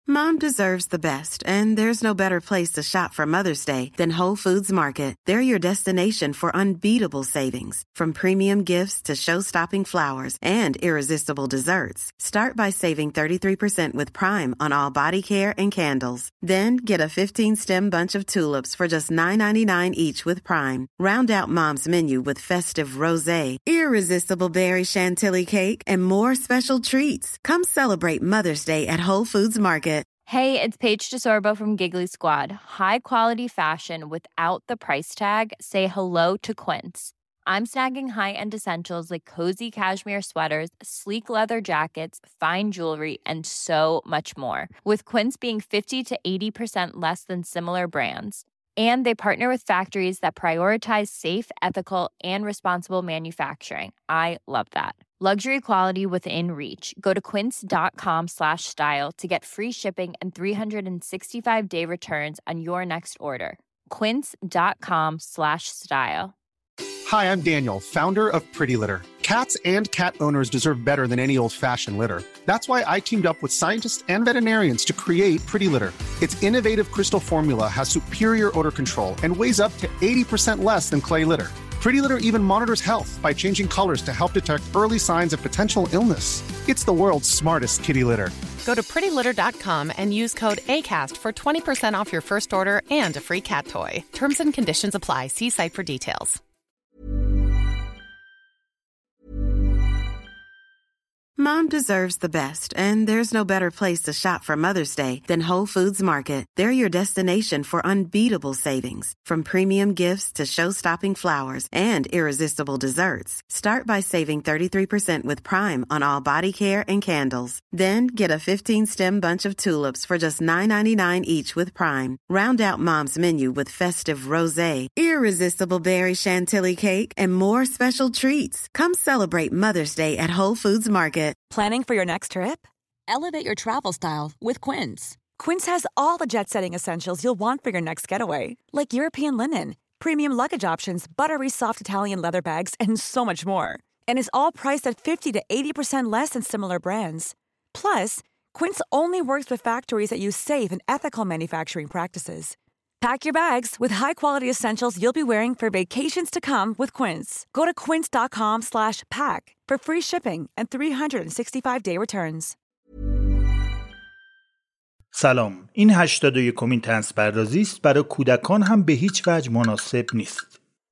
Mom deserves the best, and there's no better place to shop for Mother's Day than Whole Foods Market. They're your destination for unbeatable savings, from premium gifts to show-stopping flowers and irresistible desserts. Start by saving 33% with Prime on all body care and candles. Then get a 15-stem bunch of tulips for just $9.99 each with Prime. Round out Mom's menu with festive rosé, irresistible berry chantilly cake, and more special treats. Come celebrate Mother's Day at Whole Foods Market. Hey, it's Paige DeSorbo from Giggly Squad. High quality fashion without the price tag. Say hello to Quince. I'm snagging high-end essentials like cozy cashmere sweaters, sleek leather jackets, fine jewelry, and so much more. With Quince being 50 to 80% less than similar brands. And they partner with factories that prioritize safe, ethical, and responsible manufacturing. I love that. Luxury quality within reach. Go to quince.com/style to get free shipping and 365-day returns on your next order. Quince.com/style. Hi, I'm Daniel, founder of Pretty Litter. Cats and cat owners deserve better than any old-fashioned litter. That's why I teamed up with scientists and veterinarians to create Pretty Litter. Its innovative crystal formula has superior odor control and weighs up to 80% less than clay litter. Pretty Litter even monitors health by changing colors to help detect early signs of potential illness. It's the world's smartest kitty litter. Go to prettylitter.com and use code ACAST for 20% off your first order and a free cat toy. Terms and conditions apply. See site for details. Mom deserves the best, and there's no better place to shop for Mother's Day than Whole Foods Market. They're your destination for unbeatable savings, from premium gifts to show-stopping flowers and irresistible desserts. Start by saving 33% with Prime on all body care and candles. Then get a 15-stem bunch of tulips for just $9.99 each with Prime. Round out Mom's menu with festive rosé, irresistible berry chantilly cake, and more special treats. Come celebrate Mother's Day at Whole Foods Market. Planning for your next trip? Elevate your travel style with Quince. Quince has all the jet-setting essentials you'll want for your next getaway, like European linen, premium luggage options, buttery soft Italian leather bags, and so much more. And is all priced at 50 to 80% less than similar brands. Plus, Quince only works with factories that use safe and ethical manufacturing practices. Pack your bags with high-quality essentials you'll be wearing for vacations to come with Quince. Go to quince.com/pack for free shipping and 365-day returns. سلام. این 81مین طنز پردازی است. برای کودکان هم به هیچ وجه مناسب نیست.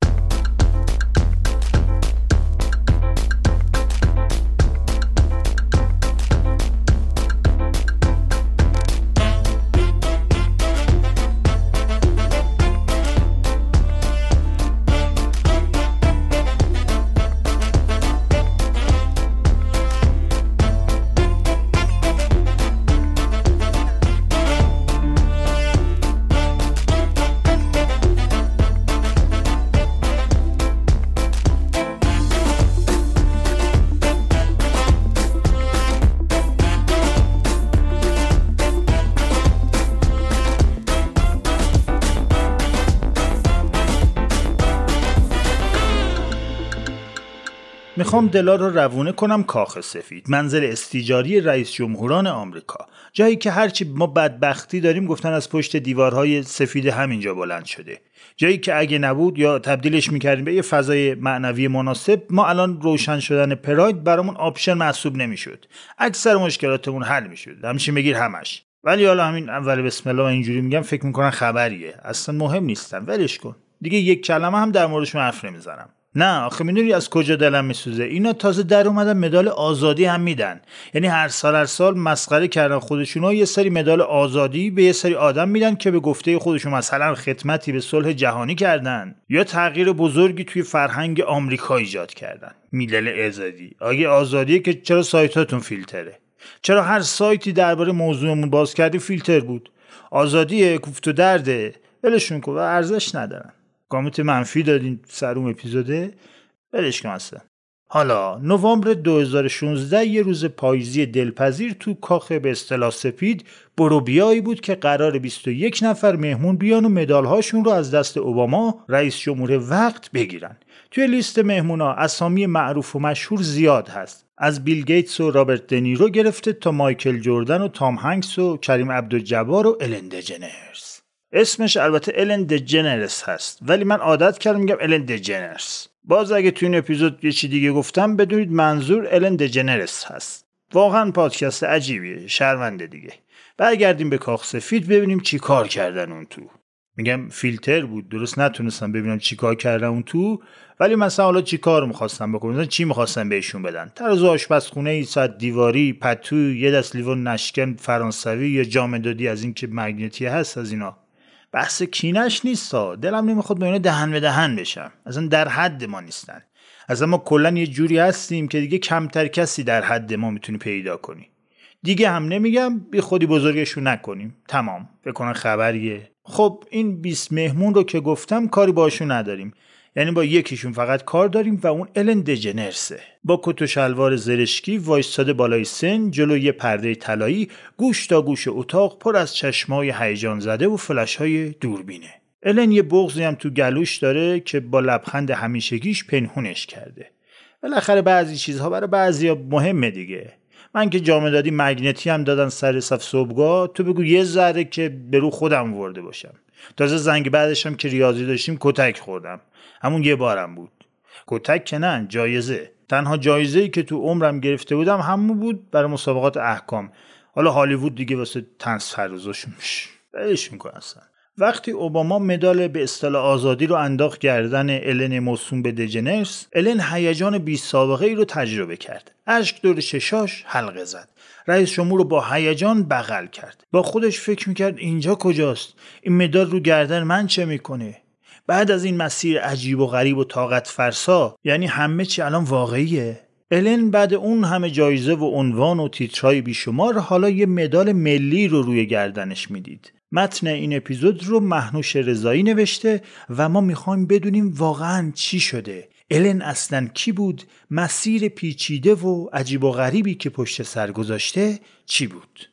میخوام دلار رو روونه کنم کاخ سفید، منزل استیجاری رئیس جمهوران آمریکا، جایی که هرچی ما بدبختی داریم گفتن از پشت دیوارهای سفید همینجا بلند شده، جایی که اگه نبود یا تبدیلش میکردیم به یه فضای معنوی مناسب، ما الان روشن شدن پراید برامون آپشن محسوب نمیشد، اکثر مشکلاتمون حل میشد، همچین بگیر همش. ولی حالا همین اول بسم الله اینجوری میگم فکر میکنن خبریه، اصلا مهم نیستن، ولش کن دیگه، یک کلمه هم در موردشون حرف نمیزنم. نه آخه میدونی از کجا دلم میسوزه؟ اینا تازه در اومدن مدال آزادی هم میدن، یعنی هر سال مسخره کردن خودشونا، یه سری مدال آزادی به یه سری آدم میدن که به گفته خودشون مثلا خدمتی به صلح جهانی کردن یا تغییر بزرگی توی فرهنگ آمریکا ایجاد کردن. میدل آزادی، اگه آزادیه که چرا سایتاتون فیلتره؟ چرا هر سایتی درباره موضوعمون باز کردی فیلتر بود؟ آزادیه، کوفت و درده، ولشون کن و ارزش ندارن. کامنت منفی دادین سر اون اپیزوده، ولش کن اصلا. حالا نوامبر 2016 یه روز پاییزی دلپذیر تو کاخ به اصطلاح سپید برو بیایی بود که قرار 21 نفر مهمون بیان و مدالهاشون رو از دست اوباما رئیس جمهور وقت بگیرن. توی لیست مهمونا اسامی معروف و مشهور زیاد هست، از بیل گیتس و رابرت دنیرو گرفته تا مایکل جردن و تام هنگس و کریم عبدالجبار و الن دژنرز. اسمش البته الن دژنرز هست ولی من عادت کردم میگم الن دژنرز. باز اگه تو این اپیزود یه چی دیگه گفتم بدونید منظور الن دژنرز هست. واقعا پادکست عجیبیه، شرمنده دیگه. برگردیم به کاخ سفید ببینیم چی کار کردن اون تو. میگم فیلتر بود، درست نتونستم ببینم چی کار کردن اون تو، ولی مثلا حالا چی کار می‌خواستم بکنم، مثلا چی می‌خواستم بهشون بدن. تراز آشپزخونه، ای ساعت دیواری، پتو، یه دست لیوان نشکن فرانسوی یا جام دادی از این که مگنتی هست از اینا. بحث کینش نیستا، دلم نمیخواد با اینا دهن به دهن بشم، اصلا در حد ما نیستن. اصلا ما کلا یه جوری هستیم که دیگه کمتر کسی در حد ما میتونی پیدا کنی. دیگه هم نمیگم بی خودی بزرگشون نکنیم، تمام، فکر کنن خبریه. خب این 20 مهمون رو که گفتم کاری باشون نداریم، یعنی با یکیشون فقط کار داریم و اون الن دژنرزه. با کت و شلوار زرشکی وایستاده بالای سن جلوی یه پرده طلایی، گوش تا گوش اتاق پر از چشمای هیجان زده و فلش‌های دوربینه. الن یه بغضی هم تو گلوش داره که با لبخند همیشگیش پنهونش کرده. بالاخره بعضی چیزها برای بعضیا مهمه دیگه. من که جام دادی مگنتی هم دادن سر صف صبحگاه، تو بگو یه ذره که به رو خودم ورده باشم. تازه زنگ بعدش هم که ریاضی داشتیم کتک خوردم، همون یه بارم بود. کتک که نه، جایزه. تنها جایزه‌ای که تو عمرم گرفته بودم همون بود برای مسابقات احکام. حالا هالیوود دیگه واسه طنز فرزاشون بهش میکنه اصلا. وقتی اوباما مدال به اصطلاح آزادی رو انداخت گردن الن موسوم به دژنرز، الن هیجان بی سابقه ای رو تجربه کرد. اشک دور چشاش حلقه زد. رئیس جمهور رو با هیجان بغل کرد. با خودش فکر میکرد اینجا کجاست؟ این مدال رو گردن من چه میکنه؟ بعد از این مسیر عجیب و غریب و طاقت فرسا، یعنی همه چی الان واقعیه. الن بعد اون همه جایزه و عنوان و تیترهای بیشمار حالا یه مدال ملی رو روی گردنش میدید. متن این اپیزود رو مهنوش رضایی نوشته و ما میخوایم بدونیم واقعاً چی شده. الن اصلاً کی بود؟ مسیر پیچیده و عجیب و غریبی که پشت سر گذاشته چی بود؟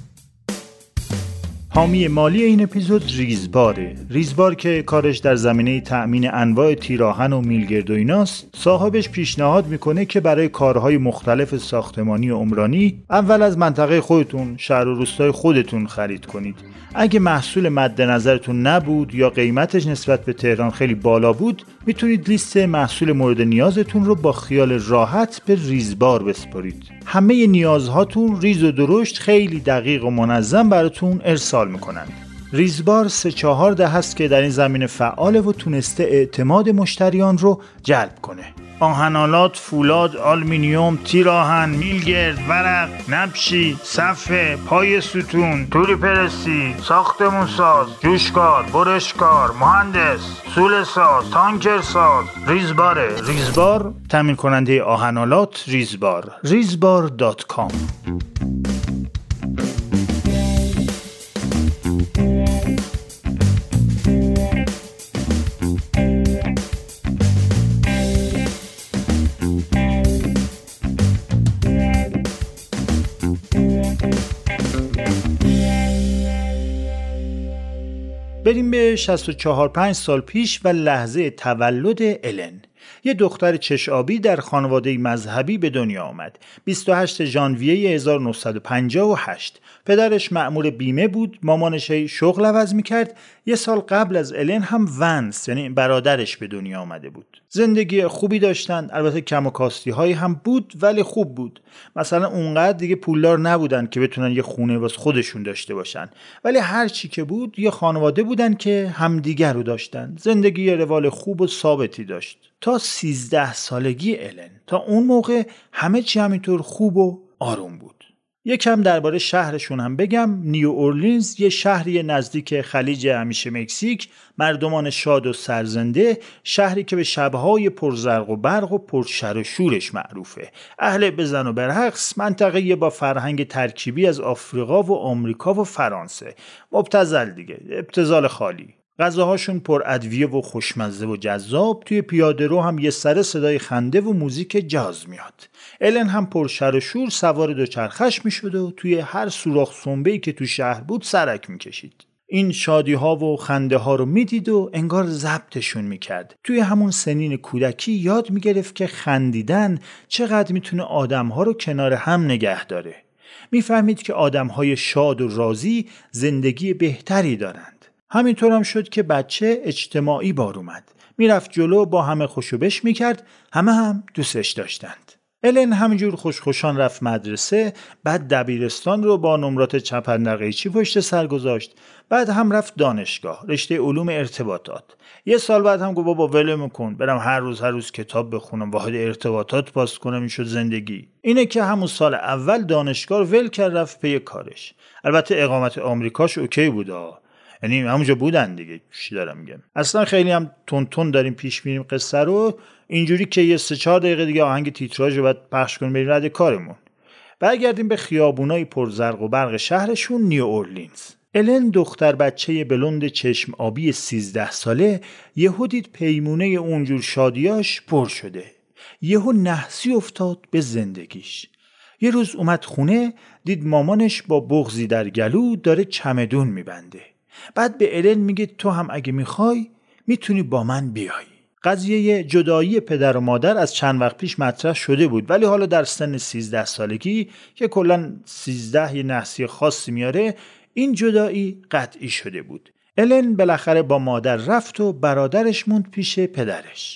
حامی مالی این اپیزود ریزباره. ریزبار که کارش در زمینه تأمین انواع تیراهن و میلگرد و ایناست، صاحبش پیشنهاد میکنه که برای کارهای مختلف ساختمانی و عمرانی اول از منطقه خودتون، شهر و روستای خودتون خرید کنید. اگه محصول مد نظرتون نبود یا قیمتش نسبت به تهران خیلی بالا بود، میتونید لیست محصول مورد نیازتون رو با خیال راحت به ریزبار بسپارید. همه نیازهاتون ریز و درشت خیلی دقیق و منظم براتون ارسال میکنن. ریزبار 3-4 هست که در این زمینه فعاله و تونسته اعتماد مشتریان رو جلب کنه. آهنالات، فولاد، آلومینیوم، تیراهن، میلگرد، ورق، نبشی، صفحه، پای ستون، توری پرسی، ساختمون ساز، جوشکار، برشکار، مهندس، سوله ساز، تانکر ساز. ریزباره. ریزبار تامین کننده آهنالات. ریزبار. ریزبار.com. بریم به 64-5 سال پیش و لحظه تولد الن. یه دختر چشابی در خانواده مذهبی به دنیا آمد. 28 ژانویه 1958. پدرش مأمور بیمه بود، مامانش شغل عوض میکرد. یه سال قبل از الن هم ونس یعنی برادرش به دنیا آمده بود. زندگی خوبی داشتن، البته کم و کاستی هایی هم بود ولی خوب بود. مثلا اونقدر دیگه پولدار نبودن که بتونن یه خونه واسه خودشون داشته باشن، ولی هر چی که بود یه خانواده بودن که همدیگر رو داشتن. زندگی یه روال خوب و ثابتی داشت تا 13 سالگی الن. تا اون موقع همه چی همینطور خوب و آروم بود. یکم درباره شهرشون هم بگم. نیو اورلینز یه شهری نزدیک خلیج همیشه مکزیک، مردمان شاد و سرزنده، شهری که به شبهای پرزرق و برق و پرشر و شورش معروفه. اهل بزن و برقص، منطقه با فرهنگ ترکیبی از آفریقا و آمریکا و فرانسه. مبتذل دیگه، ابتذال خالی. غذاهاشون پر ادویه و خوشمزه و جذاب. توی پیاده‌رو هم یه سر صدای خنده و موزیک جاز میاد. الن هم پر شر و شور سوار دوچرخش میشد و توی هر سوراخ سنبه‌ای که تو شهر بود سرک میکشید. این شادی ها و خنده ها رو میدید و انگار ضبطشون میکرد. توی همون سنین کودکی یاد میگرفت که خندیدن چقدر میتونه آدم ها رو کنار هم نگه داره. میفهمید که آدم های شاد و راضی زندگی بهتری دارند. همینطور هم شد که بچه اجتماعی بار اومد. میرفت جلو، با همه خوشوبش میکرد، همه هم دوستش داشتند. الن همینجور خوشخوشان رفت مدرسه، بعد دبیرستان رو با نمرات چپندقیچی پشت سر گذاشت، بعد هم رفت دانشگاه رشته علوم ارتباطات. یه سال بعد هم گفت بابا ولم کن، برم هر روز کتاب بخونم، واحد ارتباطات پاس کنم، این شد زندگی. اینه که همون سال اول دانشگاه رو ول کرد، رفت پی کارش. البته اقامت آمریکاش اوکی بود، یعنی همونجا بودن دیگه. چی دارم میگم؟ اصلا خیلی هم تون داریم پیش میریم قصه رو، اینجوری که یه 3-4 دقیقه دیگه آهنگ تیتراژ رو باید پخش کنیم بریم رد کارمون. برگردیم به خیابونای پرزرق و برق شهرشون، نیو اورلینز. الن دختر بچه بلند چشم آبی 13 ساله یهو دید پیمونه اونجور شادیاش پر شده. یهو نحسی افتاد به زندگیش. یه روز اومد خونه، دید مامانش با بغضی در گلو داره چمدون میبنده. بعد به الن میگه تو هم اگه میخوای میتونی با من بیای. قضیه جدایی پدر و مادر از چند وقت پیش مطرح شده بود، ولی حالا در سن 13 سالگی که کلاً 13 یه نحسی خاصی میاره، این جدایی قطعی شده بود. الن بالاخره با مادر رفت و برادرش موند پیش پدرش.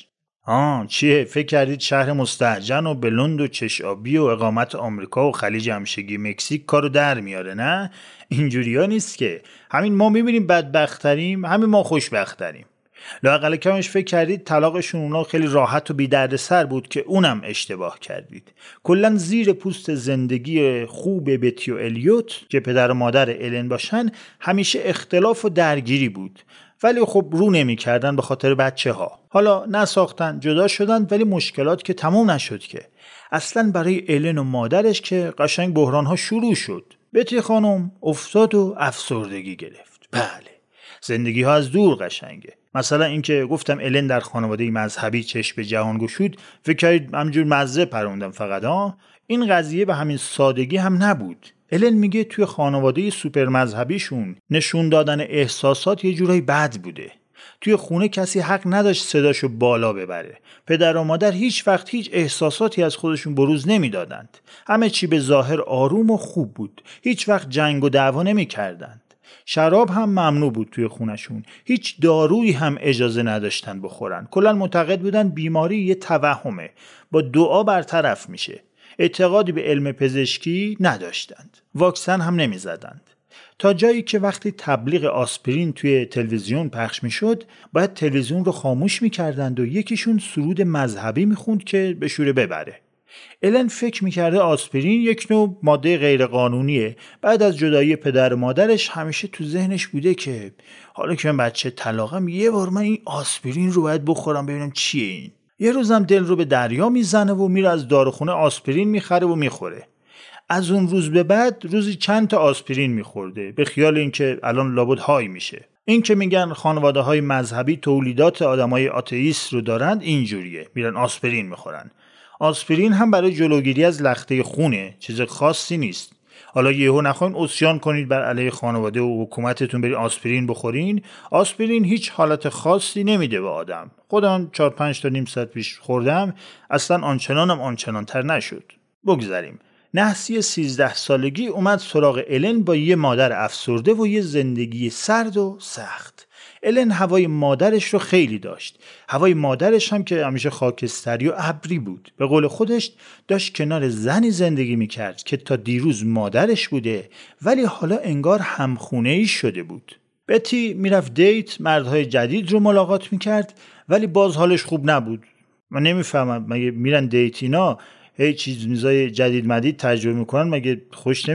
چیه؟ فکر کردید شهر مستهجن و بلند و چشابی و اقامت آمریکا و خلیج همشگی مکزیک کارو در میاره؟ نه، اینجوریا نیست که. همین ما میبینیم بدبختریم، همین ما خوشبختریم. لااقل کمش فکر کردید طلاقشون اونا خیلی راحت و بی دردسر بود که اونم اشتباه کردید. کلاً زیر پوست زندگی خوب بتی و الیوت که پدر و مادر الن باشن همیشه اختلاف و درگیری بود، ولی خب رو نمی کردن به خاطر بچه ها. حالا نساختن، جدا شدن، ولی مشکلات که تموم نشد که. اصلاً برای الن و مادرش که قشنگ بحران ها شروع شد. بتی خانم افتاد و افسردگی گرفت. بله، زندگی ها از دور قشنگه. مثلا این که گفتم الن در خانواده مذهبی چشم به جهان گشود، فکر کردید همینجور مزه پروندم فقط. این قضیه به همین سادگی هم نبود. الن میگه توی خانواده سوپر مذهبیشون نشون دادن احساسات یه جورایی بد بوده. توی خونه کسی حق نداشت صداشو بالا ببره. پدر و مادر هیچ وقت هیچ احساساتی از خودشون بروز نمیدادند. همه چی به ظاهر آروم و خوب بود. هیچ وقت جنگ و دعوا نمیکردند. شراب هم ممنوع بود توی خونشون. هیچ دارویی هم اجازه نداشتن بخورن. کلاً معتقد بودن بیماری یه توهمه، با دعا برطرف میشه. اعتقادی به علم پزشکی نداشتند. واکسن هم نمیزدند. تا جایی که وقتی تبلیغ آسپرین توی تلویزیون پخش میشد، باید تلویزیون رو خاموش میکردند و یکیشون سرود مذهبی میخوند که به شوره ببره. الن فکر میکرده آسپرین یک نوع ماده غیرقانونیه. بعد از جدایی پدر و مادرش همیشه تو ذهنش بوده که حالا که من بچه طلاقم، یه بار من این آسپرین رو باید بخورم ببینم چیه این. یه روزم دل رو به دریا میزنه و میره از داروخونه آسپرین میخره و میخوره. از اون روز به بعد روزی چند تا آسپرین میخورده، به خیال اینکه الان لابد های میشه. این که میگن خانواده های مذهبی تولیدات آدمای آتئیست رو دارند، اینجوریه، میرن آسپرین میخورن. آسپرین هم برای جلوگیری از لخته خونه، چیز خاصی نیست. حالا یهو نخواین عصیان کنید بر علیه خانواده و حکومتتون برید آسپرین بخورین. آسپرین هیچ حالت خاصی نمیده به آدم. خودم 4-5 تا نیم ساعت پیش خوردم، اصلا آنچنانتر نشد. بگذاریم. نحسی 13 سالگی اومد سراغ الن با یه مادر افسرده و یه زندگی سرد و سخت. الن هوای مادرش رو خیلی داشت. هوای مادرش هم که همیشه خاکستری و ابری بود. به قول خودش داشت کنار زنی زندگی میکرد که تا دیروز مادرش بوده، ولی حالا انگار همخونه‌ای شده بود. بتی میرفت دیت، مردهای جدید رو ملاقات میکرد، ولی باز حالش خوب نبود. من نمیفهمم، مگه میرن دیت اینا چیزای جدید مدید تجربه میکنن، مگه خوش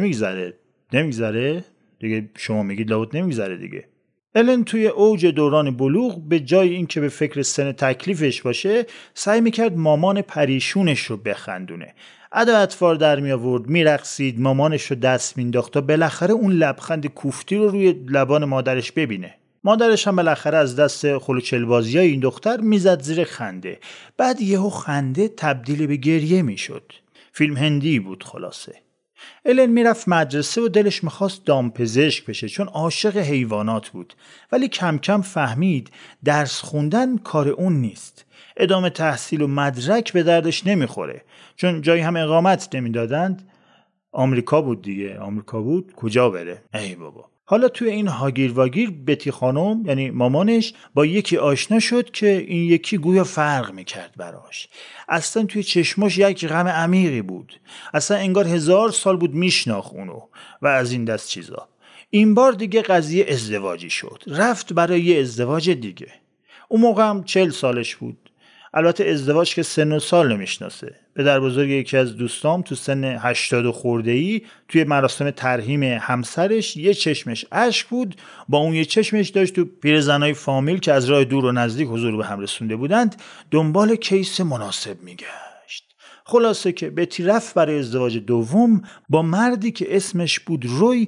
نمیگذره دیگه؟ شما میگید لابد نمیگذره دیگه. الن توی اوج دوران بلوغ به جای این که به فکر سن تکلیفش باشه، سعی میکرد مامان پریشونش رو بخندونه. ادا اطفار در می آورد، میرقصید، مامانش رو دست مینداخت تا بالاخره اون لبخند کوفتی رو روی لبان مادرش ببینه. مادرش هم بالاخره از دست خلوچلبازیای این دختر میزد زیر خنده. بعد یهو خنده تبدیل به گریه میشد. فیلم هندی بود خلاصه. الن میرفت مدرسه و دلش میخواست دامپزشک بشه چون عاشق حیوانات بود، ولی کم کم فهمید درس خوندن کار اون نیست. ادامه تحصیل و مدرک به دردش نمیخوره چون جایی هم اقامت نمیدادند. آمریکا بود دیگه، آمریکا بود کجا بره؟ ای بابا. حالا توی این هاگیر واگیر بتی خانم یعنی مامانش با یکی آشنا شد که این یکی گویا فرق میکرد براش. اصلا توی چشماش یک غم عمیقی بود. اصلا انگار 1000 سال بود میشناخت اونو و از این دست چیزا. این بار دیگه قضیه ازدواجی شد. رفت برای یه ازدواج دیگه. اون موقع هم 40 سالش بود. البته ازدواج که سن و سال نمیشناسه. پدر بزرگ یکی از دوستام تو سن 80 خورده‌ای توی مراسم ترحیم همسرش یه چشمش اشک بود، با اون یه چشمش داشت تو پیرزنای فامیل که از راه دور و نزدیک حضور به هم رسونده بودند دنبال کیس مناسب میگشت. خلاصه که بتی رفت برای ازدواج دوم با مردی که اسمش بود روی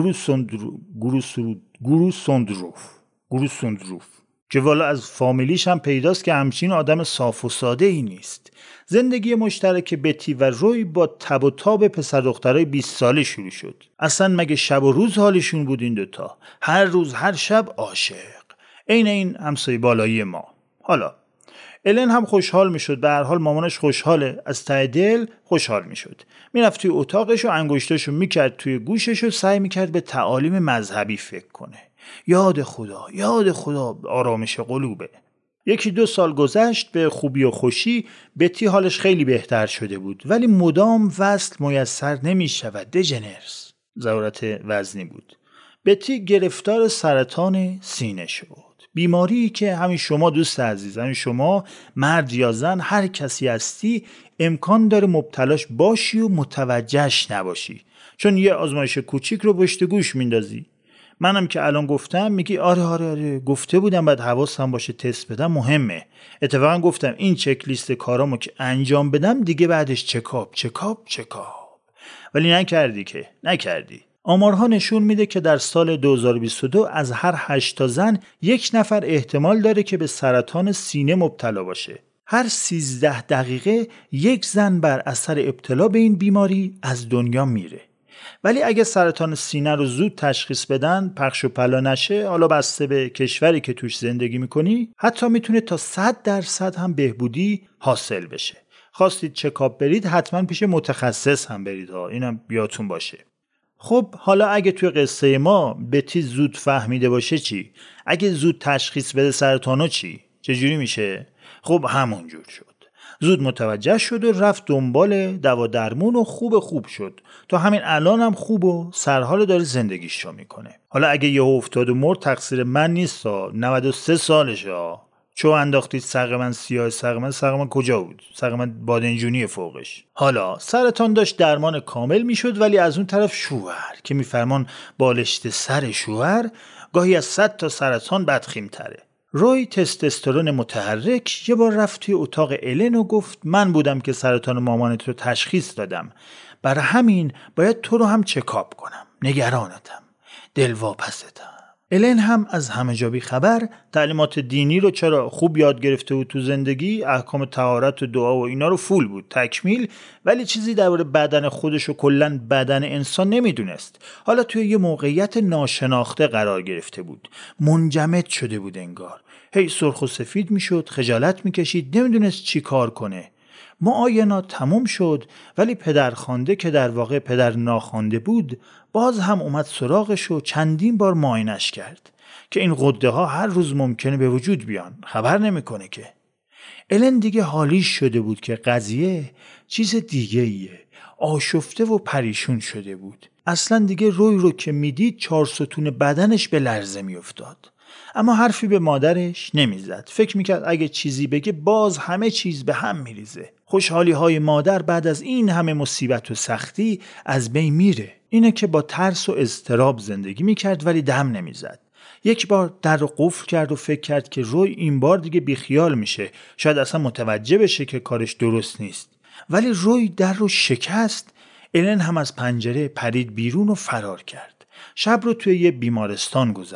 گروسوندروف که والا از فامیلیش هم پیداست که همچین آدم صاف و ساده ای نیست. زندگی مشترک بتی و روی با تب و تاب پسر دخترای 20 ساله شروع شد. اصلا مگه شب و روز حالشون بود این دوتا؟ هر روز هر شب عاشق. عین این همسایه بالایی ما. حالا الن هم خوشحال میشد. به هر حال مامانش خوشحاله، از ته دل خوشحال میشد. میرفت توی اتاقش و انگشتاشو میکرد توی گوشش و سعی میکرد به تعالیم مذهبی فکر کنه. یاد خدا آرامش قلوبه. 1-2 سال گذشت، به خوبی و خوشی بتی حالش خیلی بهتر شده بود، ولی مدام وصل میسر نمی شود. دژنرس ضرورت وزنی بود. بتی گرفتار سرطان سینه شد. بیماری که همین شما دوست عزیز، همین شما مرد یا زن هر کسی هستی امکان داره مبتلاش باشی و متوجهش نباشی، چون یه آزمایش کوچیک رو پشت گوش میندازی. منم که الان گفتم میگی آره گفته بودم باید حواسم باشه تست بدم، مهمه. اتفاقا گفتم این چک لیست کارامو که انجام بدم دیگه بعدش چکاپ. ولی نکردی. آمارها نشون میده که در سال 2022 از هر 8 تا زن 1 نفر احتمال داره که به سرطان سینه مبتلا باشه. هر 13 دقیقه 1 زن بر اثر ابتلا به این بیماری از دنیا میره. ولی اگه سرطان سینه رو زود تشخیص بدن، پخش و پلا نشه، حالا بسته به کشوری که توش زندگی میکنی، حتی میتونه تا 100% هم بهبودی حاصل بشه. خواستید چکاپ برید، حتما پیش متخصص هم برید ها، اینم بیاتون باشه. خب حالا اگه توی قصه ما بتی زود فهمیده باشه چی؟ اگه زود تشخیص بده سرطانو چی؟ چجوری میشه؟ خب همونجور شد. زود متوجه شد و رفت دنبال دوا درمون و خوب شد. تا همین الان هم خوب و سرحال داره زندگیش رو میکنه. حالا اگه یه افتاد و مرد تقصیر من نیست ها، 93 سالشه ها. چو انداختید سقمن سیاه سقمن کجا بود؟ سقمن بادنجونی فوقش. حالا سرطان داشت درمان کامل میشد، ولی از اون طرف شوهر که میفرمان بالشت سر شوهر گاهی از 100 تا سرطان بدخیم‌تره. روی تستوسترون متحرک یه بار رفت توی اتاق الن و گفت من بودم که سرطان مامانت رو تشخیص دادم، برای همین باید تو رو هم چکاپ کنم، نگرانتم، دلواپستم. الن هم از همه جا بی خبر، تعلیمات دینی رو چرا خوب یاد گرفته بود تو زندگی، احکام طهارت و دعا و اینا رو فول بود، تکمیل، ولی چیزی درباره بدن خودش و کلاً بدن انسان نمیدونست. حالا توی یه موقعیت ناشناخته قرار گرفته بود، منجمد شده بود انگار. هی سرخ و سفید میشد، خجالت میکشید، نمیدونست چی کار کنه. معاینات تموم شد، ولی پدرخوانده که در واقع پدر ناخوانده بود باز هم اومد سراغش و چندین بار معاینش کرد که این غده ها هر روز ممکنه به وجود بیان، خبر نمیکنه که. الن دیگه حالیش شده بود که قضیه چیز دیگه ایه، آشفته و پریشون شده بود. اصلا دیگه روی رو که میدید 4 ستون بدنش به لرزه میافتاد. اما حرفی به مادرش نمیزد. فکر میکرد اگه چیزی بگه باز همه چیز به هم میریزه. خوشحالی های مادر بعد از این همه مصیبت و سختی از بین میره. اینه که با ترس و اضطراب زندگی میکرد ولی دم نمیزد. یک بار در رو قفل کرد و فکر کرد که روی این بار دیگه بیخیال میشه، شاید اصلا متوجه بشه که کارش درست نیست. ولی روی در رو شکست. الن هم از پنجره پرید بیرون و فرار کرد. شب رو توی یه بیمارستان گذرون.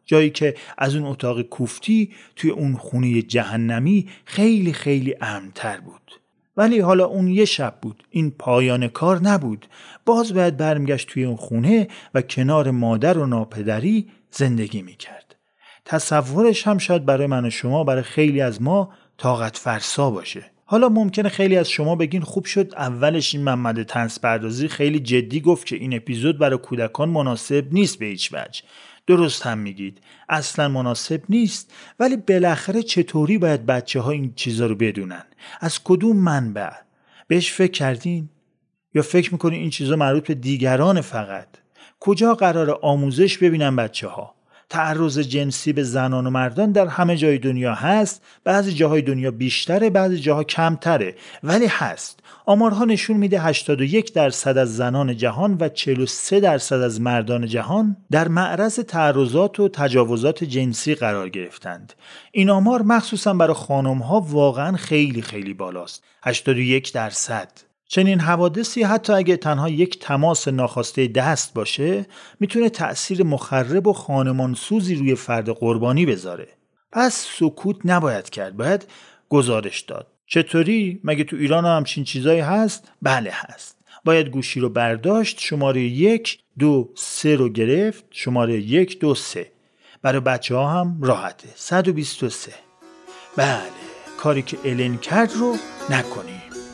جایی که از اون اتاق کوفتی توی اون خونه جهنمی خیلی خیلی امن‌تر بود. ولی حالا اون یه شب بود، این پایان کار نبود. باز باید برمیگشت توی اون خونه و کنار مادر و ناپدری زندگی میکرد. تصورش هم شاید برای من و شما، برای خیلی از ما طاقت فرسا باشه. حالا ممکنه خیلی از شما بگین خوب شد اولش این محمد طنزپردازی خیلی جدی گفت که این اپیزود برای کودکان مناسب نیست به هیچ وجه. درست هم میگید، اصلا مناسب نیست، ولی بالاخره چطوری باید بچه‌ها این چیزا رو بدونن؟ از کدوم منبع؟ بهش فکر کردین؟ یا فکر میکنین این چیزا مربوط به دیگران فقط؟ کجا قرار آموزش ببینن بچه‌ها؟ تعرض جنسی به زنان و مردان در همه جای دنیا هست، بعضی جاهای دنیا بیشتره، بعضی جاها کمتره، ولی هست. آمارها نشون میده 81% از زنان جهان و 43% از مردان جهان در معرض تعرضات و تجاوزات جنسی قرار گرفتند. این آمار مخصوصا برای خانم‌ها واقعا خیلی خیلی بالاست. 81%. چنین حوادثی حتی اگه تنها یک تماس ناخواسته دست باشه میتونه تأثیر مخرب و خانمانسوزی روی فرد قربانی بذاره. پس سکوت نباید کرد، باید گزارش داد. چطوری؟ مگه تو ایران هم همچین چیزایی هست؟ بله هست. باید گوشی رو برداشت، شماره 1 2 3 رو گرفت، شماره 1 2 3. برای بچه ها هم راحته، 123. بله، کاری که الن کرد رو نکنیم.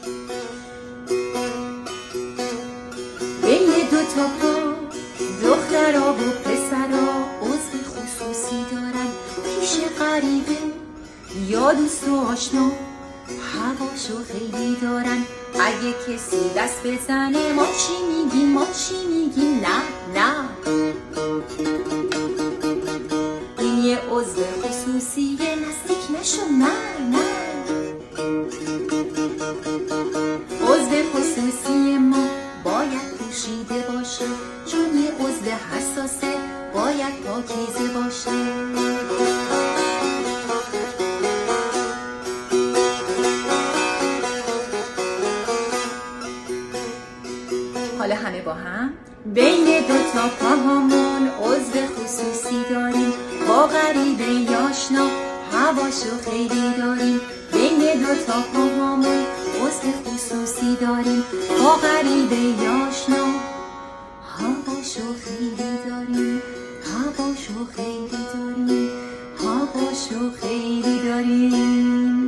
بین دو تا پا دخترها و پسرها عضو خصوصی دارن، پیش غریبه یا دوست و آشنا هواشو خیلی دارن. اگه کسی دست بزنه ما چی میگیم نه نه. این یه عضو خصوصیه، نزدیک نشو نه نه. عضو خصوصی ما باید پوشیده باشه، چون یه عضو حساسه باید پاکیزه باشه. حالا همه با هم بین دو تا پاهامون عضو خصوصی داریم، با غریبه یاشنا هواشو خیلی داریم. بین دو تا پاهامون عضو خصوصی داریم، با غریبه یاشنا هواشو خیلی داریم، هواشو خیلی داریم، هواشو خیلی داریم.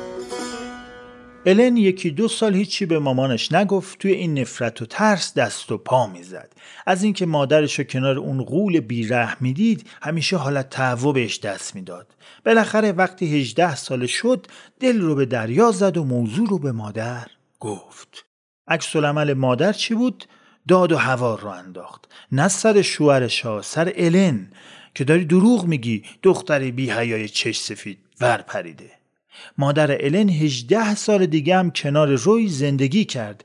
الن 1-2 سال هیچی به مامانش نگفت. توی این نفرت و ترس دست و پا میزد. از اینکه مادرش رو کنار اون غول بی‌رحم میدید همیشه حالت تهوع بهش دست میداد. بالاخره وقتی 18 ساله شد دل رو به دریا زد و موضوع رو به مادر گفت. عکس العمل مادر چی بود؟ داد و هوار رو انداخت. نه سر شوهرش ها، سر الن که داری دروغ میگی، دختر بی حیای چش سفید ور پریده. مادر الن 18 سال دیگه هم کنار روی زندگی کرد.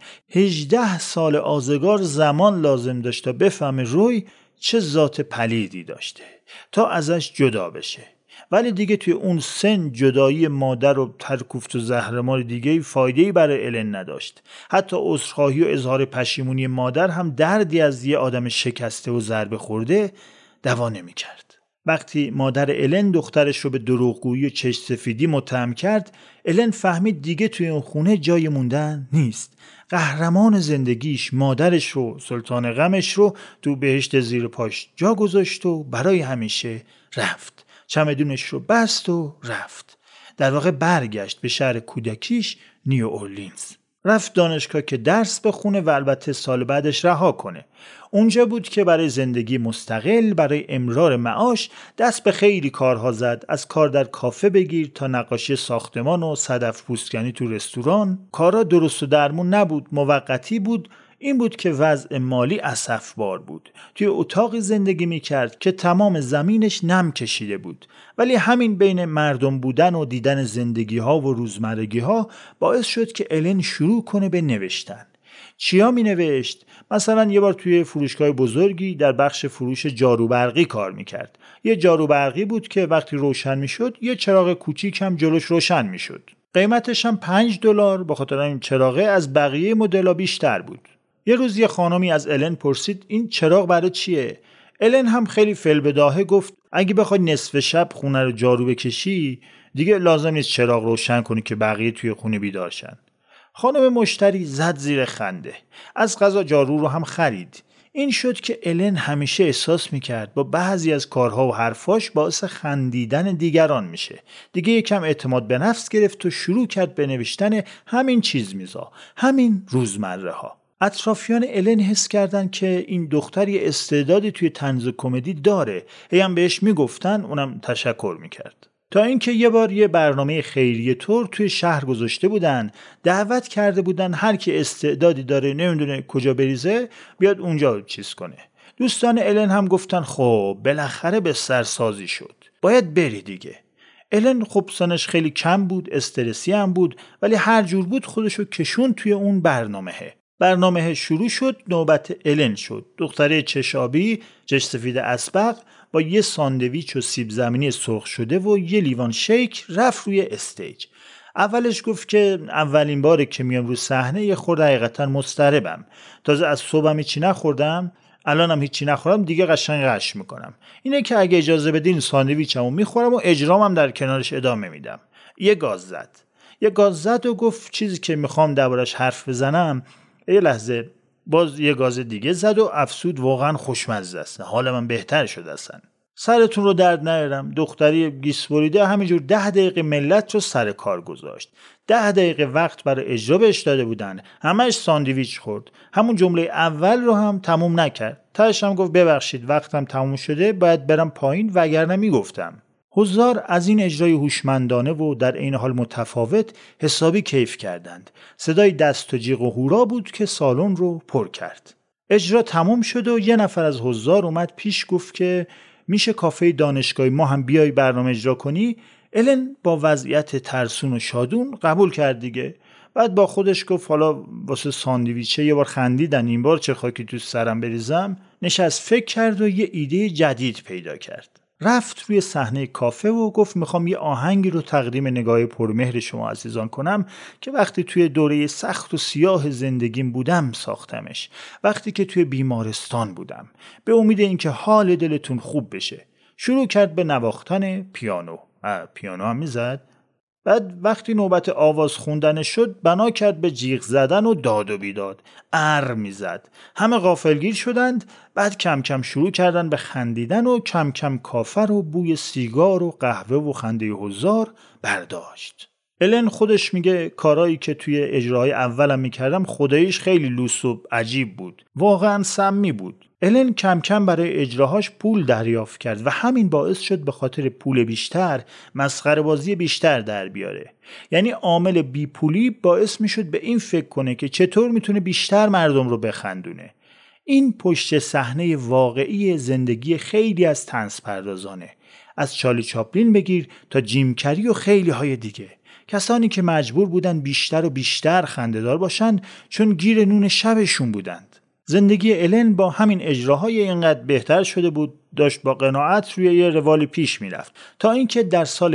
18 سال آزگار زمان لازم داشت تا بفهمه روی چه ذات پلیدی داشته تا ازش جدا بشه. ولی دیگه توی اون سن جدایی مادر و ترکوفت و زهرمار دیگه فایده‌ای برای الن نداشت. حتی عذرخواهی و اظهار پشیمونی مادر هم دردی از یه آدم شکسته و ضربه خورده دوا نمی‌کرد. وقتی مادر الن دخترش رو به دروغگویی و چشم سفیدی متهم کرد، الن فهمید دیگه توی اون خونه جای موندن نیست. قهرمان زندگیش، مادرش رو، سلطان غمش رو تو بهشت زیر پاش جا گذاشت و برای همیشه رفت. چمدونش رو بست و رفت. در واقع برگشت به شهر کودکیش، نیو اورلینز. رفت دانشگاه که درس بخونه و البته سال بعدش رها کنه. اونجا بود که برای زندگی مستقل، برای امرار معاش دست به خیلی کارها زد. از کار در کافه بگیر تا نقاشی ساختمان و صدف پوستکنی تو رستوران. کارا درست و درمون نبود، موقتی بود. این بود که وضع مالی اسفبار بود. توی اتاقی زندگی میکرد که تمام زمینش نم کشیده بود. ولی همین بین مردم بودن و دیدن زندگی ها و روزمرگی ها باعث شد که الن شروع کنه به نوشتن. چیا می نوشت؟ مثلا یه بار توی فروشگاه بزرگی در بخش فروش جارو برقی کار میکرد. یه جارو برقی بود که وقتی روشن میشد یه چراغ کوچیک هم جلوش روشن میشد. قیمتش هم $5 به خاطر این چراغه از بقیه مدل‌ها بیشتر بود. یه روز یه خانمی از الن پرسید این چراغ برای چیه؟ الن هم خیلی فی‌البداهه گفت اگه بخوای نصف شب خونه رو جارو بکشی دیگه لازم نیست چراغ روشن کنی که بقیه توی خونه بیدار شن. خانم مشتری زد زیر خنده. از قضا جارو رو هم خرید. این شد که الن همیشه احساس میکرد با بعضی از کارها و حرفاش باعث خندیدن دیگران میشه. دیگه یکم اعتماد به نفس گرفت و شروع کرد به نوشتن همین چیز میزا، همین روزمره ها. اطرافیان الن حس کردن که این دختر یه استعدادی توی طنز کمدی داره. هم بهش میگفتن، اونم تشکر میکرد. تا اینکه یه بار یه برنامه خیریه طور توی شهر گذاشته بودن، دعوت کرده بودن هر کی استعدادی داره نمیدونه کجا بریزه بیاد اونجا چیز کنه. دوستان الن هم گفتن خب بالاخره به سرسازی شد، باید بری دیگه. الن خب سنش خیلی کم بود، استرسی هم بود، ولی هر جور بود خودشو کشون توی اون برنامه شروع شد. نوبت الن شد. دختره چشابی، چش سفید اسبق با یه ساندویچ و سیب زمینی سرخ شده و یه لیوان شیک رفت روی استیج. اولش گفت که اولین باره که میام رو صحنه یه خورده حقیقتا مضطربم. تازه از صبحم هیچی نخوردم، الانم هیچی نخورم، دیگه قشنگ غش میکنم. اینه که اگه اجازه بدین ساندویچمو میخورم و اجرامم در کنارش ادامه میدم. یه گاز زد و گفت چیزی که میخوام دربارش حرف بزنم. یه لحظه باز یه گاز دیگه زد و افسود واقعا خوشمزه است. حال من بهتر شد اصلا. سرتون رو درد نیارم. دختری گیسبریده همینجور 10 دقیقه ملت رو سر کار گذاشت. 10 دقیقه وقت برای اجرا بهش داده بودن. همش ساندویچ خورد. همون جمله اول رو هم تموم نکرد. تاش هم گفت ببخشید وقتم تموم شده، باید برم پایین وگرنه میگفتم. حضار از این اجرای هوشمندانه و در عین حال متفاوت حسابی کیف کردند. صدای دست و جیغ و هورا بود که سالن رو پر کرد. اجرا تموم شد و یه نفر از حضار اومد پیش گفت که میشه کافه دانشگاهی ما هم بیای برنامه اجرا کنی؟ الن با وضعیت ترسون و شادون قبول کرد دیگه. بعد با خودش گفت حالا واسه ساندویچه یه بار خندیدن، این بار چه خاکی تو سرم بریزم. نشست فکر کرد و یه ایده جدید پیدا کرد. رفت روی صحنه کافه و گفت میخوام یه آهنگی رو تقدیم نگاه پرمهر شما عزیزان کنم که وقتی توی دوره سخت و سیاه زندگیم بودم ساختمش، وقتی که توی بیمارستان بودم، به امید اینکه حال دلتون خوب بشه. شروع کرد به نواختن پیانو هم میزد. بعد وقتی نوبت آواز خوندن شد بنا کرد به جیغ زدن و داد و بیداد. میزد. همه غافلگیر شدند. بعد کم کم شروع کردن به خندیدن و کم کم کافه رو بوی سیگار و قهوه و خنده حضار برداشت. الن خودش میگه کارایی که توی اجراهای اولم میکردم خداییش خیلی لوس و عجیب بود. واقعا سمی بود. الن کم کم برای اجراهاش پول دریافت کرد و همین باعث شد به خاطر پول بیشتر مسخره بازی بیشتر در بیاره. یعنی عامل بیپولی باعث میشد به این فکر کنه که چطور میتونه بیشتر مردم رو بخندونه. این پشت صحنه واقعی زندگی خیلی از طنز پردازانه. از چارلی چاپلین بگیر تا جیم کری و خیلی های دیگه. کسانی که مجبور بودن بیشتر و بیشتر خنده‌دار باشن چون گیر نون شبشون بودند. زندگی الن با همین اجراهای اینقدر بهتر شده بود، داشت با قناعت روی یه روالی پیش میرفت تا اینکه در سال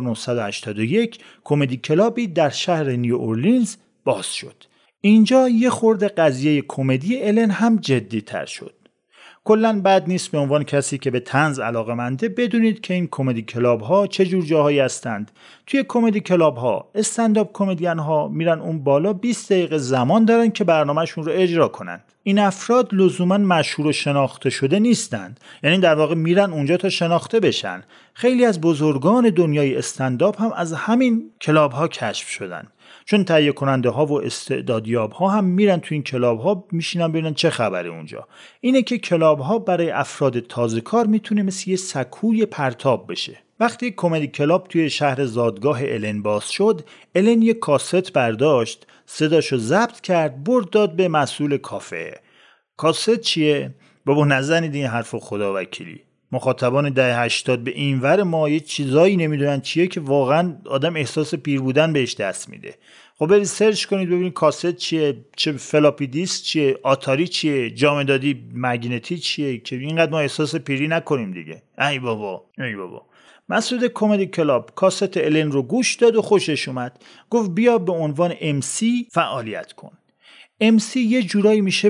1981 کمدی کلابی در شهر نیو اورلینز باز شد. اینجا یه خورده قضیه کمدی الن هم جدی تر شد. کلاً بد نیست به عنوان کسی که به طنز علاقه‌منده بدونید که این کمدی کلاب ها چه جور جاهایی هستند. توی کمدی کلاب ها استندآپ کمدین ها میرن اون بالا 20 دقیقه زمان دارن که برنامه‌شون رو اجرا کنن. این افراد لزوماً مشهور و شناخته شده نیستند. یعنی در واقع میرن اونجا تا شناخته بشن. خیلی از بزرگان دنیای استندآپ هم از همین کلاب ها کشف شدن. چون تهیه کننده ها و استعدادیاب ها هم میرن تو این کلاب ها میشینن ببینن چه خبره اونجا. اینه که کلاب ها برای افراد تازه کار میتونه مثل یه سکوی پرتاب بشه. وقتی کمدی کلاب توی شهر زادگاه الن باز شد، الن یه کاست برداشت، صداشو ضبط کرد، برد داد به مسئول کافه. کاست چیه؟ بابا نزنید این حرفو خدا وکیلی. مخاطبان دهه 80 به این ور ما یه چیزایی نمیدونن چیه که واقعا آدم احساس پیر بودن بهش دست میده. خب برید سرچ کنید ببینید کاست چیه، چه فلاپی دیسک چیه، آتاری چیه، جامدادی مگنتی چیه که اینقدر ما احساس پیری نکنیم دیگه. ای بابا. مسعود کمدی کلاب کاست الن رو گوش داد و خوشش اومد. گفت بیا به عنوان MC فعالیت کن. MC یه جورایی میشه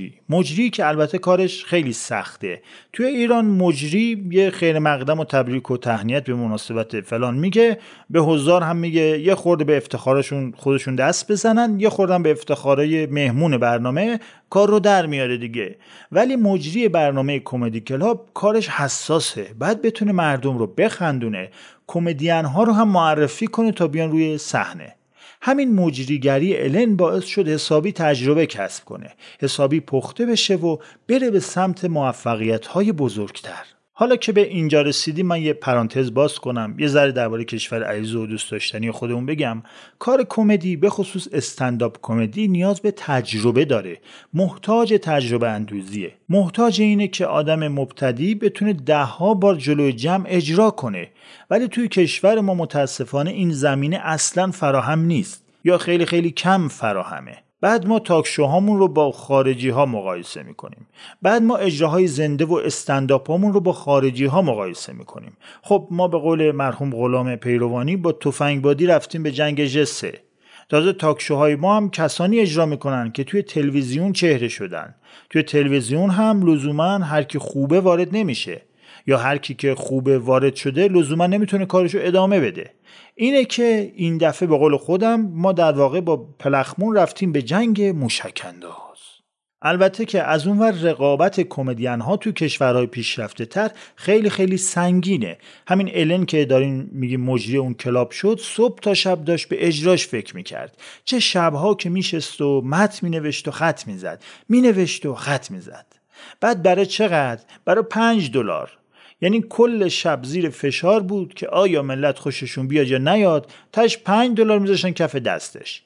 مجری که البته کارش خیلی سخته. توی ایران مجری یه خیر مقدم و تبریک و تهنیت به مناسبت فلان میگه، به حضار هم میگه یه خورده به افتخارشون خودشون دست بزنن، یه خورده به افتخارای مهمون برنامه کار رو در میاره دیگه. ولی مجری برنامه کمدی کلاب کارش حساسه، باید بتونه مردم رو بخندونه، کمدین ها رو هم معرفی کنه تا بیان روی صحنه. همین مجریگری الن باعث شد حسابی تجربه کسب کنه، حسابی پخته بشه و بره به سمت موفقیت‌های بزرگتر. حالا که به اینجا رسیدیم من یه پرانتز باز کنم، یه ذره درباره کشور عزیز و دوست داشتنی خودمون بگم. کار کمدی به خصوص استندآپ کمدی نیاز به تجربه داره، محتاج تجربه اندوزیه، محتاج اینه که آدم مبتدی بتونه 10 بار جلوی جمع اجرا کنه. ولی توی کشور ما متاسفانه این زمینه اصلاً فراهم نیست یا خیلی خیلی کم فراهمه. بعد ما تاک شوهامون رو با خارجی ها مقایسه میکنیم، بعد ما اجراهای زنده و استندآپامون رو با خارجی ها مقایسه میکنیم. خب ما به قول مرحوم غلام پیروانی با تفنگبادی رفتیم به جنگ جسه. تازه تاک شوهای ما هم کسانی اجرا میکنن که توی تلویزیون چهره شدن. توی تلویزیون هم لزوما هر کی خوبه وارد نمیشه، یا هر کی که خوبه وارد شده لزوما نمیتونه کارشو ادامه بده. اینه که این دفعه به قول خودم ما در واقع با پلخمون رفتیم به جنگ موشک‌انداز. البته که از اونور رقابت کمدین ها تو کشورهای پیشرفته تر خیلی خیلی سنگینه. همین الن که دارین میگیم مجری اون کلاب شد، صبح تا شب داشت به اجراش فکر میکرد. چه شبها که میشست و متن مینوشت و خط میزد، مینوشت و خط میزد. بعد برای چقدر؟ برای $5. یعنی کل شب زیر فشار بود که آیا ملت خوششون بیاد یا نیاد. تاش $5 میذاشتن کف دستش.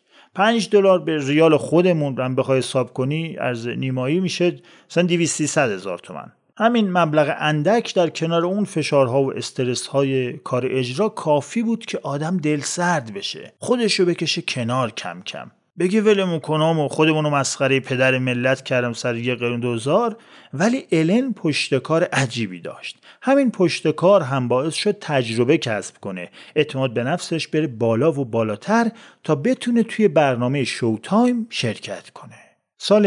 $5 به ریال خودمون هم بخوای حساب کنی ارز نیمایی میشه مثلا 200-300 هزار تومان. همین مبلغ اندک در کنار اون فشارها و استرس های کار اجرا کافی بود که آدم دل سرد بشه، خودشو بکشه کنار کم کم، بگی ولمون کنم و خودمونو مسخره پدر ملت کردم سر یه قرون 2000. ولی الن پشتکار عجیبی داشت. همین پشتکار هم باعث شد تجربه کسب کنه، اعتماد به نفسش بره بالا و بالاتر تا بتونه توی برنامه شوتایم شرکت کنه. سال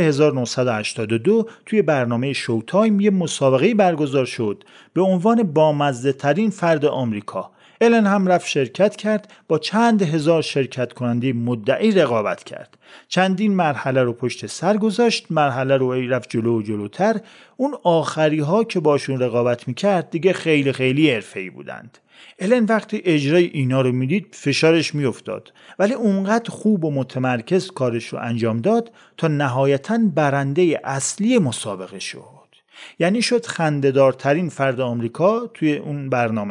1982 توی برنامه شوتایم یه مسابقه برگزار شد به عنوان بامزه ترین فرد آمریکا. الن هم رفت شرکت کرد، با چند هزار شرکت کننده مدعی رقابت کرد. چندین مرحله رو پشت سر گذاشت، مرحله رو رفت جلو و جلوتر. اون آخری ها که باشون رقابت میکرد دیگه خیلی خیلی حرفه‌ای بودند. الن وقتی اجرای اینا رو میدید فشارش میافتاد، ولی اونقدر خوب و متمرکز کارش رو انجام داد تا نهایتاً برنده اصلی مسابقه شد. یعنی شد خنده‌دارترین فرد آمریکا توی اون برنامه.